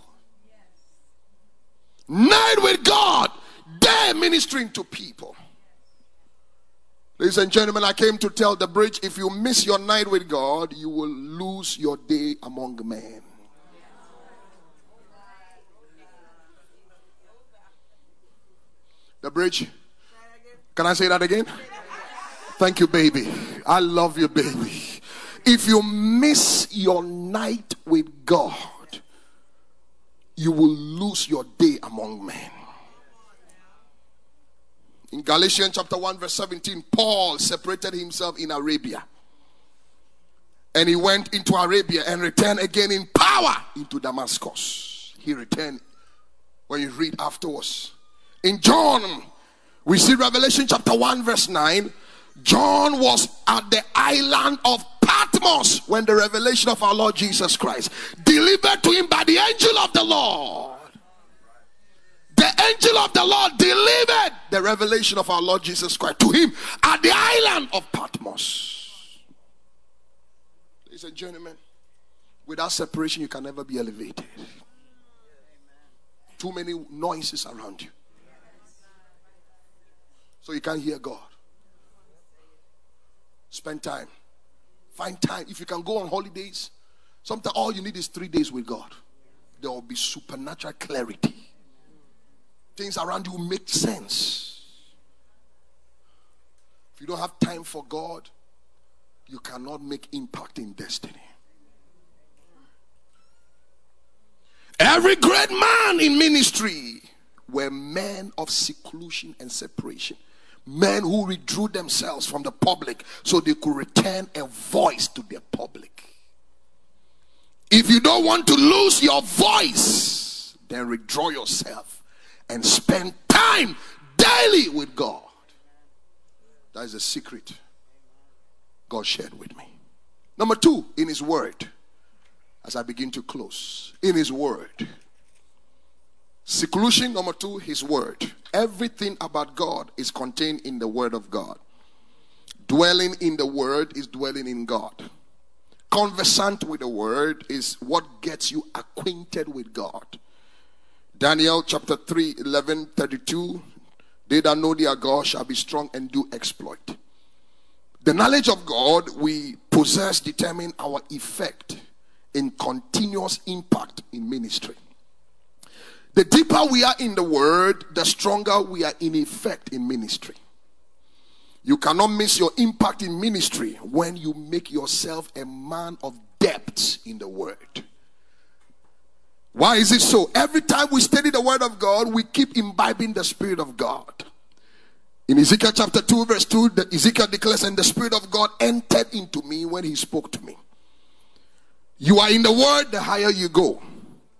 Speaker 1: Night with God, day ministering to people. Ladies and gentlemen, I came to tell the bridge, if you miss your night with God, you will lose your day among men. The bridge. Can I say that again? Thank you, baby. I love you, baby. If you miss your night with God, you will lose your day among men. In Galatians chapter 1 verse 17, Paul separated himself in Arabia. And he went into Arabia and returned again in power into Damascus. He returned when you read afterwards. In John, we see Revelation chapter 1 verse 9. John was at the island of Patmos when the revelation of our Lord Jesus Christ delivered to him by the angel of the Lord. The angel of the Lord delivered the revelation of our Lord Jesus Christ to him at the island of Patmos. Ladies and gentlemen, without separation you can never be elevated. Too many noises around you, so you can't hear God. Spend time. Find time. If you can go on holidays, sometimes all you need is 3 days with God. There will be supernatural clarity. Things around you will make sense. If you don't have time for God, you cannot make impact in destiny. Every great man in ministry were men of seclusion and separation. Men who withdrew themselves from the public so they could return a voice to the public. If you don't want to lose your voice, then withdraw yourself and spend time daily with God. That is a secret God shared with me. Number 2, in his word. As I begin to close, in his word. Seclusion, number 2, his word. Everything about God is contained in the word of God. Dwelling in the word is dwelling in God. Conversant with the word is what gets you acquainted with God. Daniel chapter 3, 11, 32. They that know their God shall be strong and do exploit. The knowledge of God we possess determine our effect in continuous impact in ministry. The deeper we are in the word, the stronger we are in effect in ministry. You cannot miss your impact in ministry when you make yourself a man of depth in the word. Why is it so? Every time we study the word of God, we keep imbibing the Spirit of God. In Ezekiel chapter 2 verse 2, Ezekiel declares, and the Spirit of God entered into me when he spoke to me. You are in the word, the higher you go.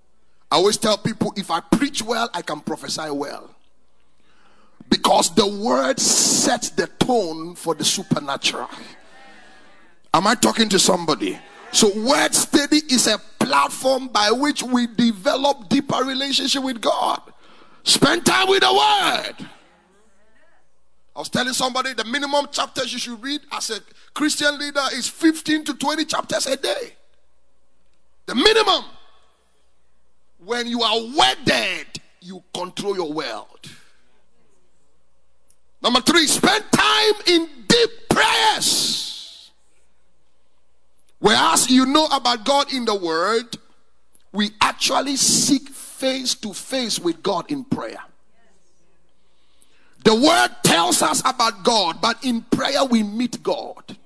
Speaker 1: I always tell people, if I preach well, I can prophesy well. Because the word sets the tone for the supernatural. Am I talking to somebody? So word study is a platform by which we develop deeper relationship with God. Spend time with the word. I was telling somebody the minimum chapters you should read as a Christian leader is 15 to 20 chapters a day. The minimum. When you are wedded, you control your world. Number 3, spend time in deep prayers. Whereas you know about God in the word, we actually seek face to face with God in prayer. The word tells us about God, but in prayer we meet God.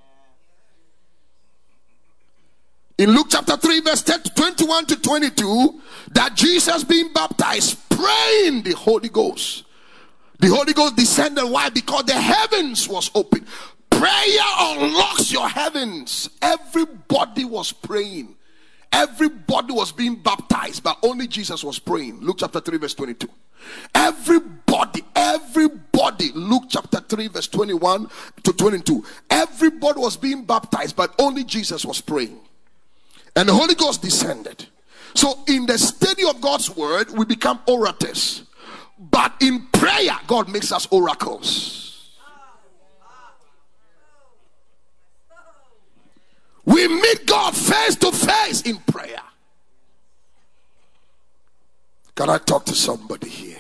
Speaker 1: In Luke chapter 3 verse 21 to 22, that Jesus being baptized, praying the Holy Ghost. The Holy Ghost descended. Why? Because the heavens was open. Prayer unlocks your heavens. Everybody was praying. Everybody was being baptized, but only Jesus was praying. Luke chapter 3 verse 22. Everybody, Luke chapter 3 verse 21 to 22. Everybody was being baptized, but only Jesus was praying. And the Holy Ghost descended. So in the study of God's word, we become orators. But in prayer, God makes us oracles. We meet God face to face in prayer. Can I talk to somebody here?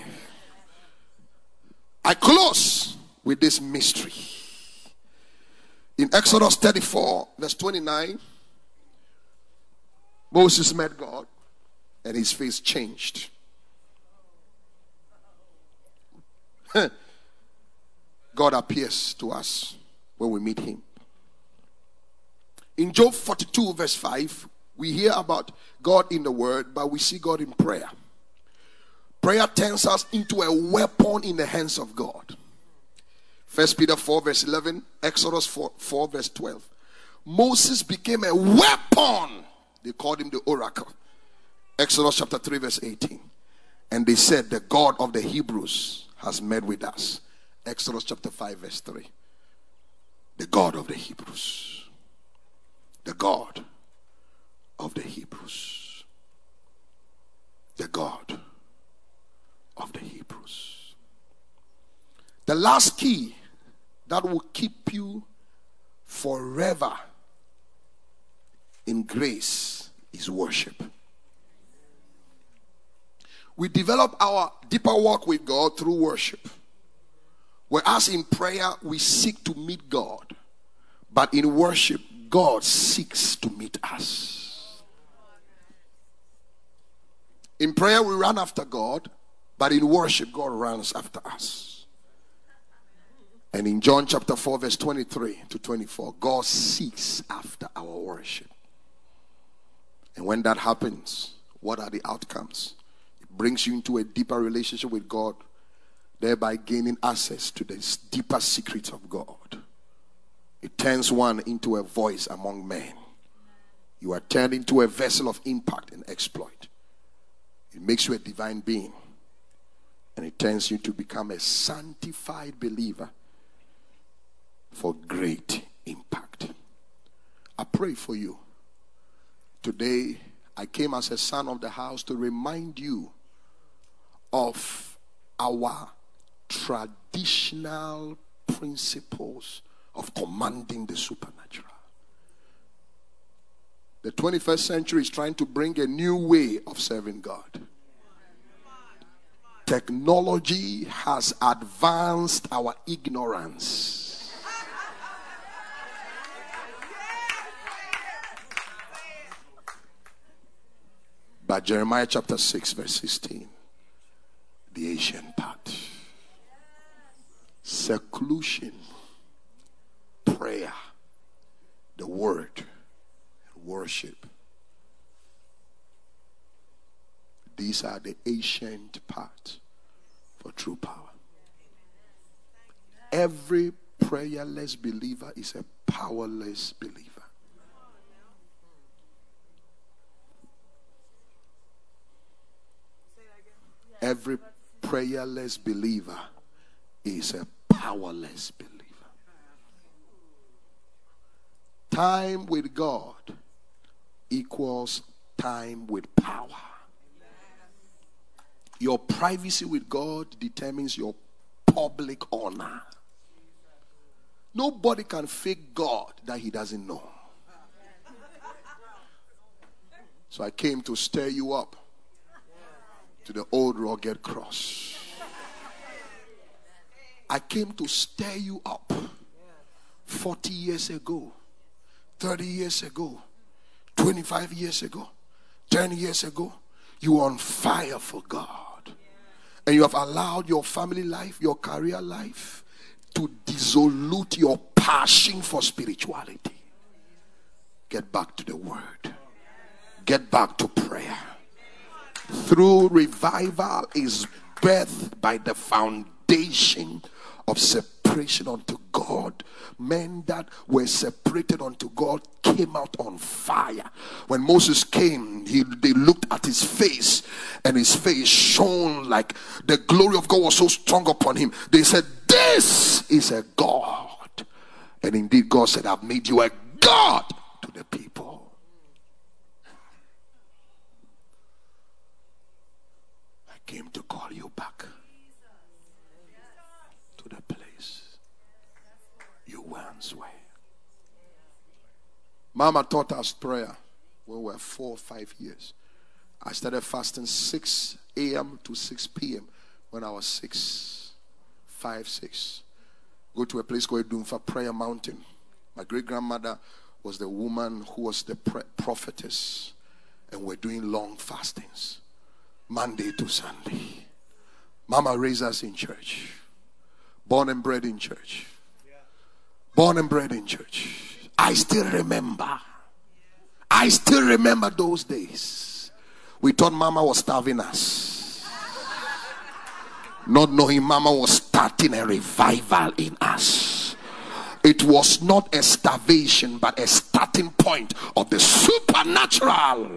Speaker 1: I close with this mystery. In Exodus 34 verse 29, Moses met God and his face changed. God appears to us when we meet him. In Job 42 verse 5, we hear about God in the word, but we see God in prayer. Prayer turns us into a weapon in the hands of God. 1 Peter 4 verse 11, Exodus 4 verse 12. Moses became a weapon. They called him the oracle. Exodus chapter 3 verse 18. And they said, the God of the Hebrews has met with us. Exodus chapter 5 verse 3. The God of the Hebrews. The God of the Hebrews. The God of the Hebrews. The last key that will keep you forever in grace is worship. We develop our deeper walk with God through worship. Whereas in prayer we seek to meet God, but in worship God seeks to meet us. In prayer we run after God, but in worship God runs after us. And in John chapter 4 verse 23 to 24, God seeks after our worship. And when that happens, what are the outcomes? It brings you into a deeper relationship with God, thereby gaining access to the deeper secrets of God. It turns one into a voice among men. You are turned into a vessel of impact and exploit. It makes you a divine being. And it turns you to become a sanctified believer for great impact. I pray for you. Today, I came as a son of the house to remind you of our traditional principles of commanding the supernatural. The 21st century is trying to bring a new way of serving God. Technology has advanced our ignorance. But Jeremiah chapter 6 verse 16, the ancient part, seclusion, prayer, the word, worship. These are the ancient part for true power. Every prayerless believer is a powerless believer. Every prayerless believer is a powerless believer. Time with God equals time with power. Your privacy with God determines your public honor. Nobody can fake God that he doesn't know. So I came to stir you up to the old rugged cross. I came to stir you up 40 years ago, 30 years ago, 25 years ago, 10 years ago. You were on fire for God. And you have allowed your family life, your career life to dissolute your passion for spirituality. Get back to the word. Get back to prayer. Through revival is birthed by the foundation of separation unto God. Men that were separated unto God came out on fire. When Moses came, they looked at his face, and his face shone like the glory of God was so strong upon him. They said, "This is a God." And indeed God said, "I've made you a God to the people." I came to call you back to the place you once were. Mama taught us prayer when we were 4 or 5 years. I started fasting 6 a.m. to 6 p.m. when I was 6, 5, 6. Go to a place called Dumfa Prayer Mountain. My great-grandmother was the woman who was the prophetess, and we're doing long fastings, Monday to Sunday. Mama raised us in church. Born and bred in church. Born and bred in church. I still remember those days. We thought Mama was starving us, not knowing Mama was starting a revival in us. It was not a starvation, but a starting point of the supernatural.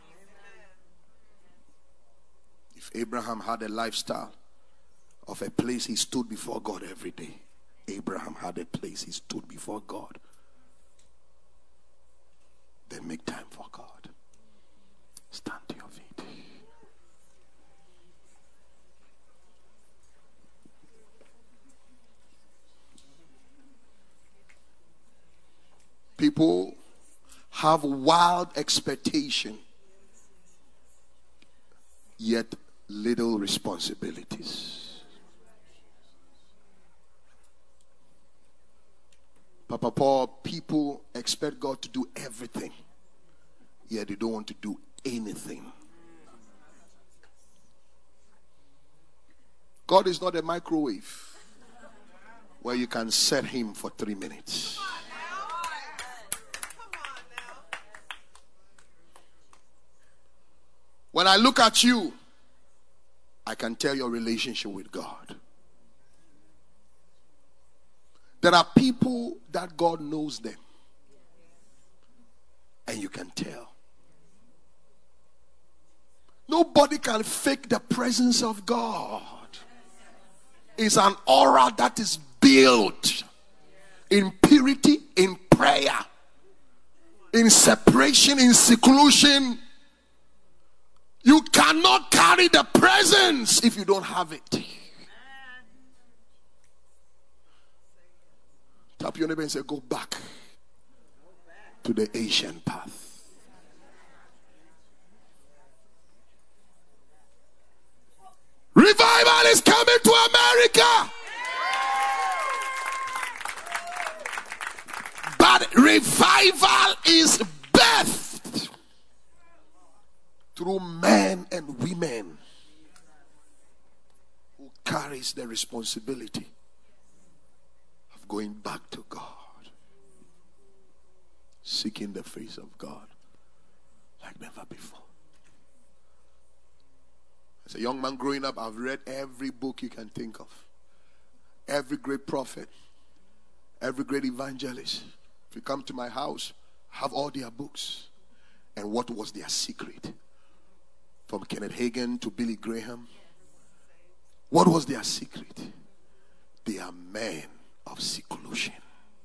Speaker 1: If Abraham had a lifestyle of a place he stood before God every day, Abraham had a place he stood before God. Then make time for God. Stand to your feet. People have wild expectation, yet little responsibilities. Papa Paul, people expect God to do everything, yet they don't want to do anything. God is not a microwave where you can set him for 3 minutes. When I look at you, I can tell your relationship with God. There are people that God knows them, and you can tell. Nobody can fake the presence of God. It's an aura that is built in purity, in prayer, in separation, in seclusion. You cannot carry the presence if you don't have it. Tap your neighbor and say, go back to the ancient path. Revival is coming to America. But revival is birthed through men and women who carries the responsibility of going back to God, seeking the face of God like never before. As a young man growing up, I've read every book you can think of. Every great prophet, every great evangelist. If you come to my house, I have all their books. And what was their secret? From Kenneth Hagin to Billy Graham, What was their secret? They are men of seclusion.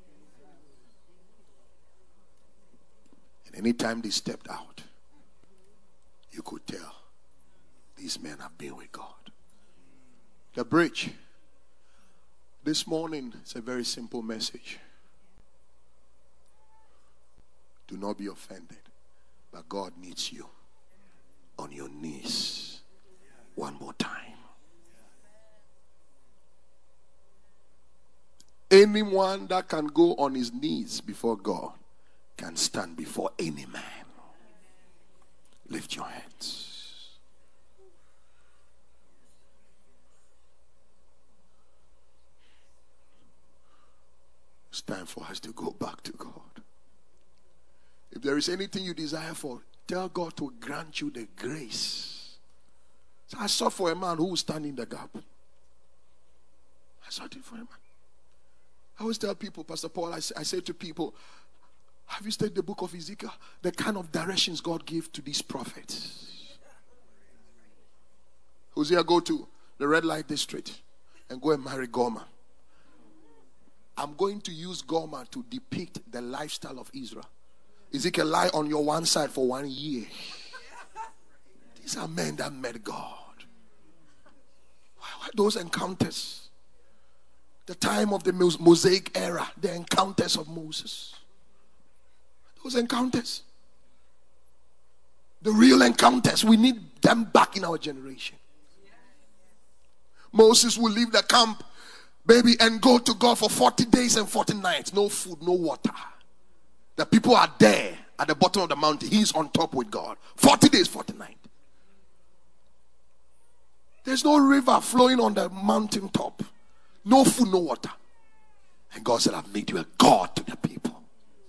Speaker 1: And anytime they stepped out, you could tell these men have been with God. The bridge. This morning, it's a very simple message. Do not be offended, but God needs you on your knees one more time. Anyone that can go on his knees before God can stand before any man. Lift your hands. It's time for us to go back to God. If there is anything you desire for, tell God to grant you the grace. So I sought for a man who will stand in the gap. I sought it for a man. I always tell people, Pastor Paul, I say to people, have you studied the book of Ezekiel? The kind of directions God gave to these prophets. Hosea, go to the red light district and go and marry Gomer. I'm going to use Gomer to depict the lifestyle of Israel. Ezekiel, lie on your one side for 1 year. These are men that met God. Why those encounters? The time of the Mosaic era, the encounters of Moses. Those encounters. The real encounters, we need them back in our generation. Moses will leave the camp, baby, and go to God for 40 days and 40 nights. No food, no water. The people are there at the bottom of the mountain. He's on top with God. 40 days, 40 nights. There's no river flowing on the mountain top. No food, no water. And God said, I've made you a God to the people.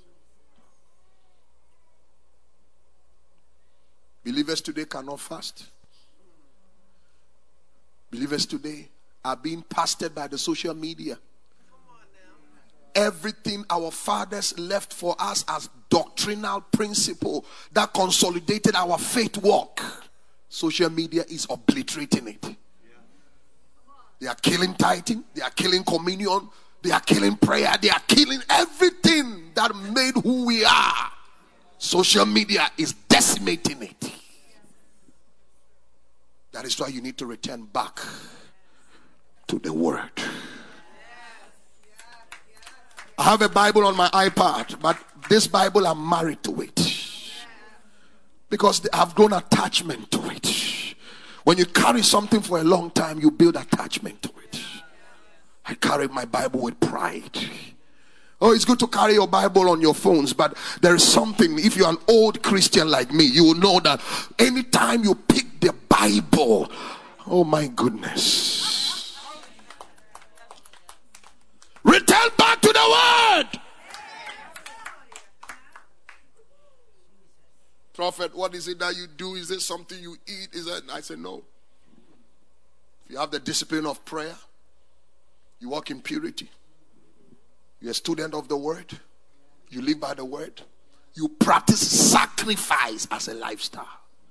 Speaker 1: Believers today cannot fast. Believers today are being pastored by the social media. Everything our fathers left for us as doctrinal principle that consolidated our faith walk, social media is obliterating it. They are killing tithing, they are killing communion, they are killing prayer, they are killing everything that made who we are. Social media is decimating it. That is why you need to return back to the word. I have a Bible on my iPad, but this Bible, I'm married to it. Because I've grown attachment to it. When you carry something for a long time, you build attachment to it. I carry my Bible with pride. Oh, it's good to carry your Bible on your phones, but there is something, if you're an old Christian like me, you will know that anytime you pick the Bible, oh my goodness. Return back to the word. Prophet, what is it that you do? Is it something you eat? Is it? I said, no. If you have the discipline of prayer, you walk in purity. You're a student of the word. You live by the word. You practice sacrifice as a lifestyle.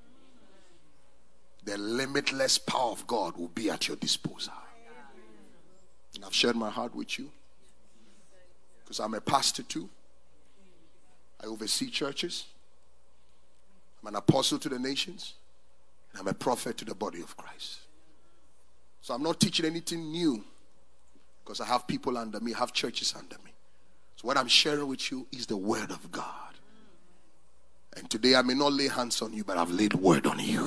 Speaker 1: The limitless power of God will be at your disposal. And I've shared my heart with you. Because I'm a pastor too. I oversee churches. I'm an apostle to the nations. And I'm a prophet to the body of Christ. So I'm not teaching anything new. Because I have people under me, I have churches under me. So what I'm sharing with you is the word of God. And today I may not lay hands on you, but I've laid word on you.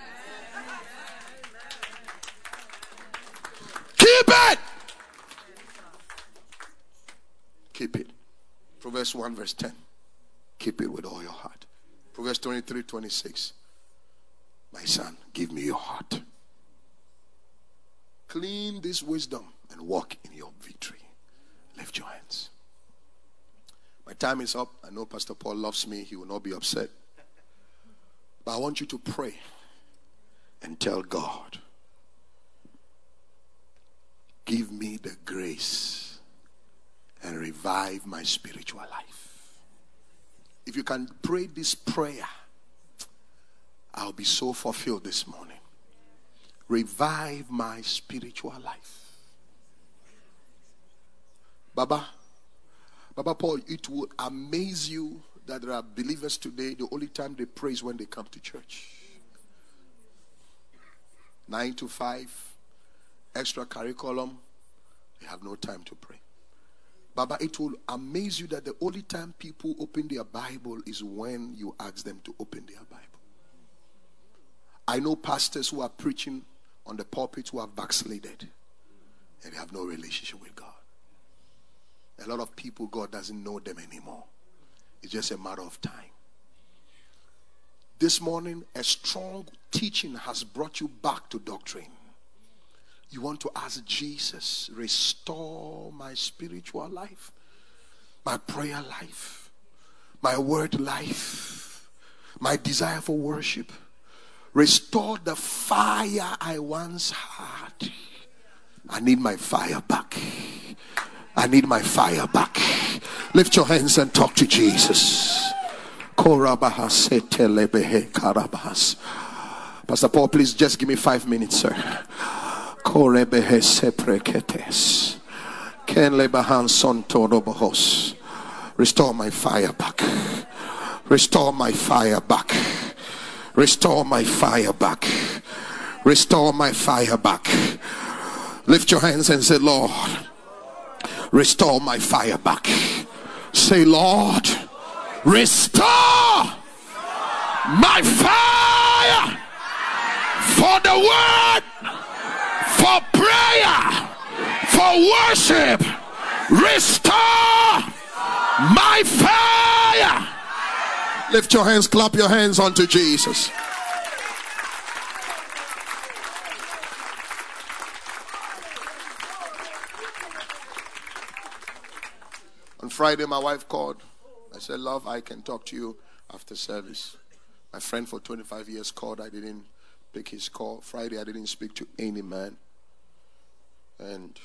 Speaker 1: Keep it! Keep it. Proverbs 1 verse 10. Keep it with all your heart. Proverbs 23:26. My son, give me your heart. Clean this wisdom and walk in your victory. Lift your hands. My time is up. I know Pastor Paul loves me. He will not be upset. But I want you to pray and tell God, give me the grace and revive my spiritual life. If you can pray this prayer, I'll be so fulfilled this morning. revive my spiritual life. Baba Paul, it will amaze you that there are believers today, the only time they pray is when they come to church. 9 to 5, extra curriculum, they have no time to pray. Baba, it will amaze you that the only time people open their Bible is when you ask them to open their Bible. I know pastors who are preaching on the pulpit who are backslided and they have no relationship with God. A lot of people, God doesn't know them anymore. It's just a matter of time. This morning, a strong teaching has brought you back to doctrine. You want to ask Jesus, restore my spiritual life, my prayer life, my word life, my desire for worship. Restore the fire I once had. I need my fire back. I need my fire back. Lift your hands and talk to Jesus. Pastor Paul, please just give me 5 minutes, sir. Restore my fire back. Restore my fire back. Restore my fire back. Restore my fire back. Lift your hands and say, Lord, restore my fire back. Say, Lord, restore my fire for the word, for prayer, for worship. Restore my fire. Lift your hands, clap your hands unto Jesus. On Friday, my wife called. I said, love, I can talk to you after service. My friend for 25 years called. I didn't pick his call. Friday, I didn't speak to any man. And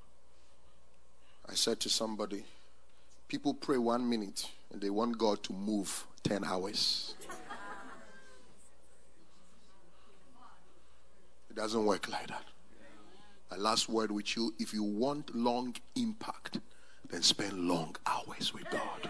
Speaker 1: I said to somebody, people pray 1 minute and they want God to move 10 hours. It doesn't work like that. My last word with you, if you want long impact, then spend long hours with God.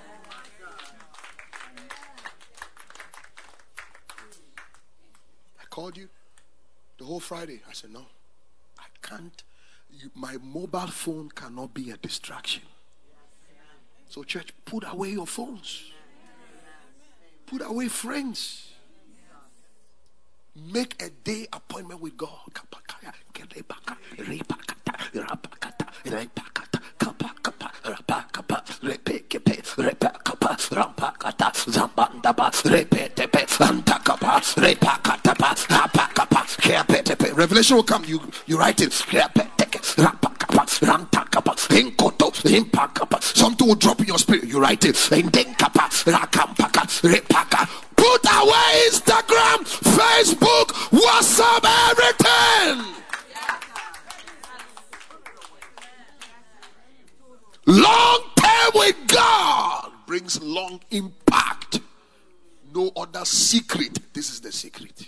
Speaker 1: I called you the whole Friday. I said, no, I can't. My mobile phone cannot be a distraction. So church, put away your phones. Put away friends. Make a day appointment with God. Revelation will come. You write it. Something will drop in your spirit. You write it. Put away Instagram, Facebook, WhatsApp, everything. Long term with God brings long impact. No other secret. This is the secret.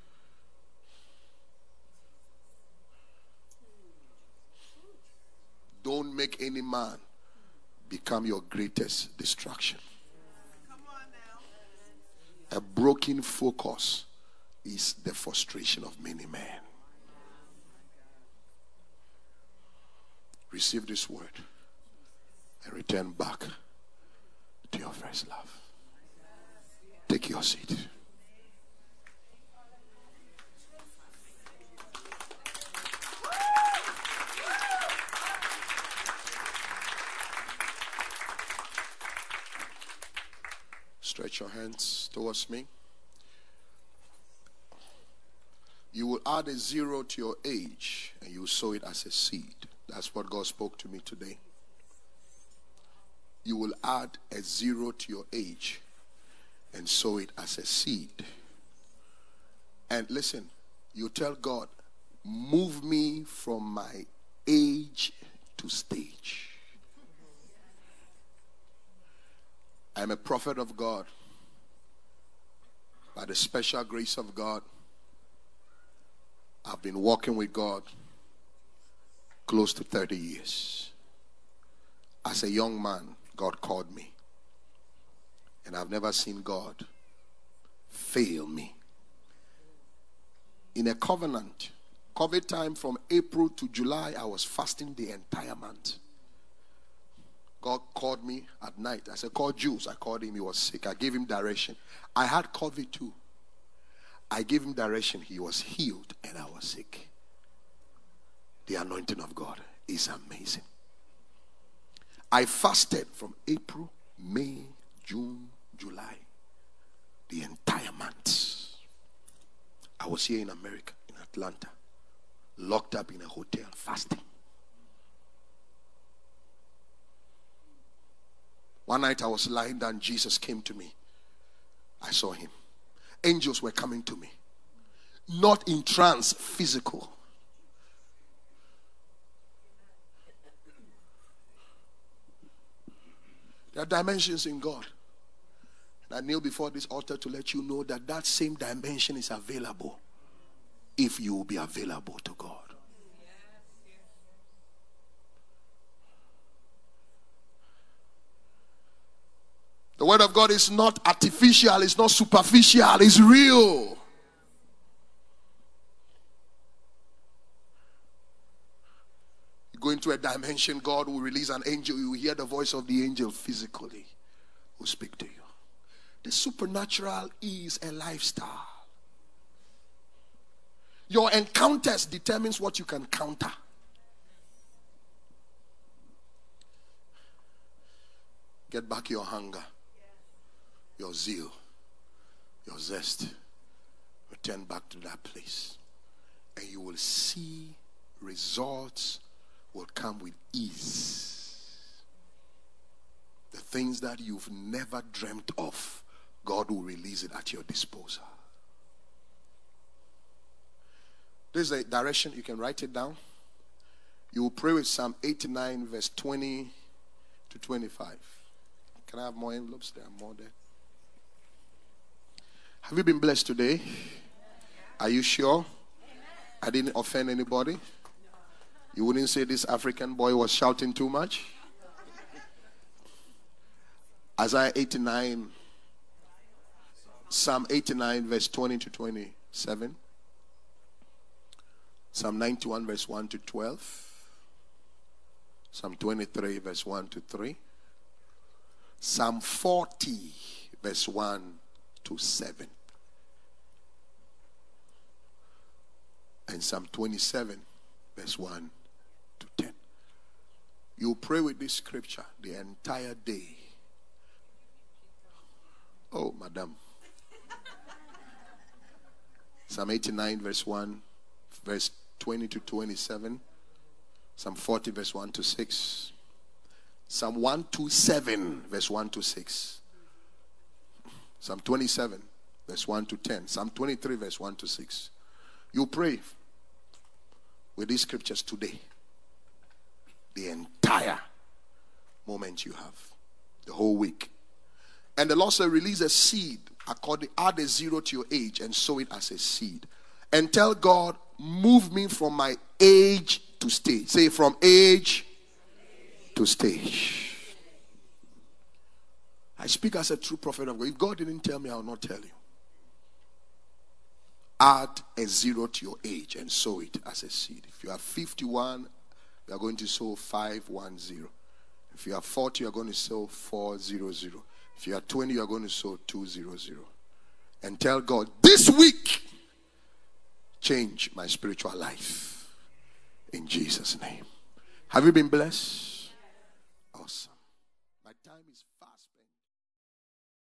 Speaker 1: Don't make any man become your greatest distraction. A broken focus is the frustration of many men. Receive this word and return back to your first love. Take your seat. Stretch your hands towards me. You will add a 0 to your age and you will sow it as a seed. That's what God spoke to me today. You will add a 0 to your age and sow it as a seed. And listen, you tell God, move me from my age to stage. I am a prophet of God. By the special grace of God, I've been walking with God close to 30 years. As a young man, God called me. And I've never seen God fail me. In a covenant, COVID time from April to July, I was fasting the entire month. God called me at night. I said, call Jules. I called him. He was sick. I gave him direction. I had COVID too. I gave him direction. He was healed and I was sick. The anointing of God is amazing. I fasted from April, May, June, July. The entire month. I was here in America, in Atlanta. Locked up in a hotel, fasting. One night I was lying down. Jesus came to me. I saw him. Angels were coming to me. Not in trance, physical. There are dimensions in God. And I kneel before this altar to let you know that that same dimension is available if you will be available to God. The word of God is not artificial, it's not superficial, it's real. You go into a dimension, God will release an angel, you will hear the voice of the angel physically, who will speak to you. The supernatural is a lifestyle. Your encounters determines what you can counter. Get back your hunger, your zeal, your zest. Return back to that place. And you will see results will come with ease. The things that you've never dreamt of, God will release it at your disposal. There's a direction. You can write it down. You will pray with Psalm 89 verse 20 to 25. Can I have more envelopes? There are more there. Have you been blessed today? Are you sure? I didn't offend anybody? You wouldn't say this African boy was shouting too much? Isaiah 89, Psalm 89 verse 20 to 27. Psalm 91 verse 1 to 12. Psalm 23 verse 1 to 3. Psalm 40 verse 1 to 7. And Psalm 27 verse 1 to 10. You pray with this scripture the entire day. Oh, madam. Psalm 89 verse 1, verse 20 to 27. Psalm 40 verse 1 to 6. Psalm 127 verse 1 to 6. Psalm 27 verse 1 to 10. Psalm 23 verse 1 to 6. You pray with these scriptures today. The entire moment you have. The whole week. And the Lord said, release a seed. Add a 0 to your age and sow it as a seed. And tell God, move me from my age to stage. Say, from age to stage. I speak as a true prophet of God. If God didn't tell me, I will not tell you. Add a 0 to your age and sow it as a seed. If you are 51, you are going to sow 510. If you are 40, you are going to sow 400. If you are 20, you are going to sow 200. And tell God, this week, change my spiritual life. In Jesus' name. Have you been blessed? Awesome. My time is fast spent.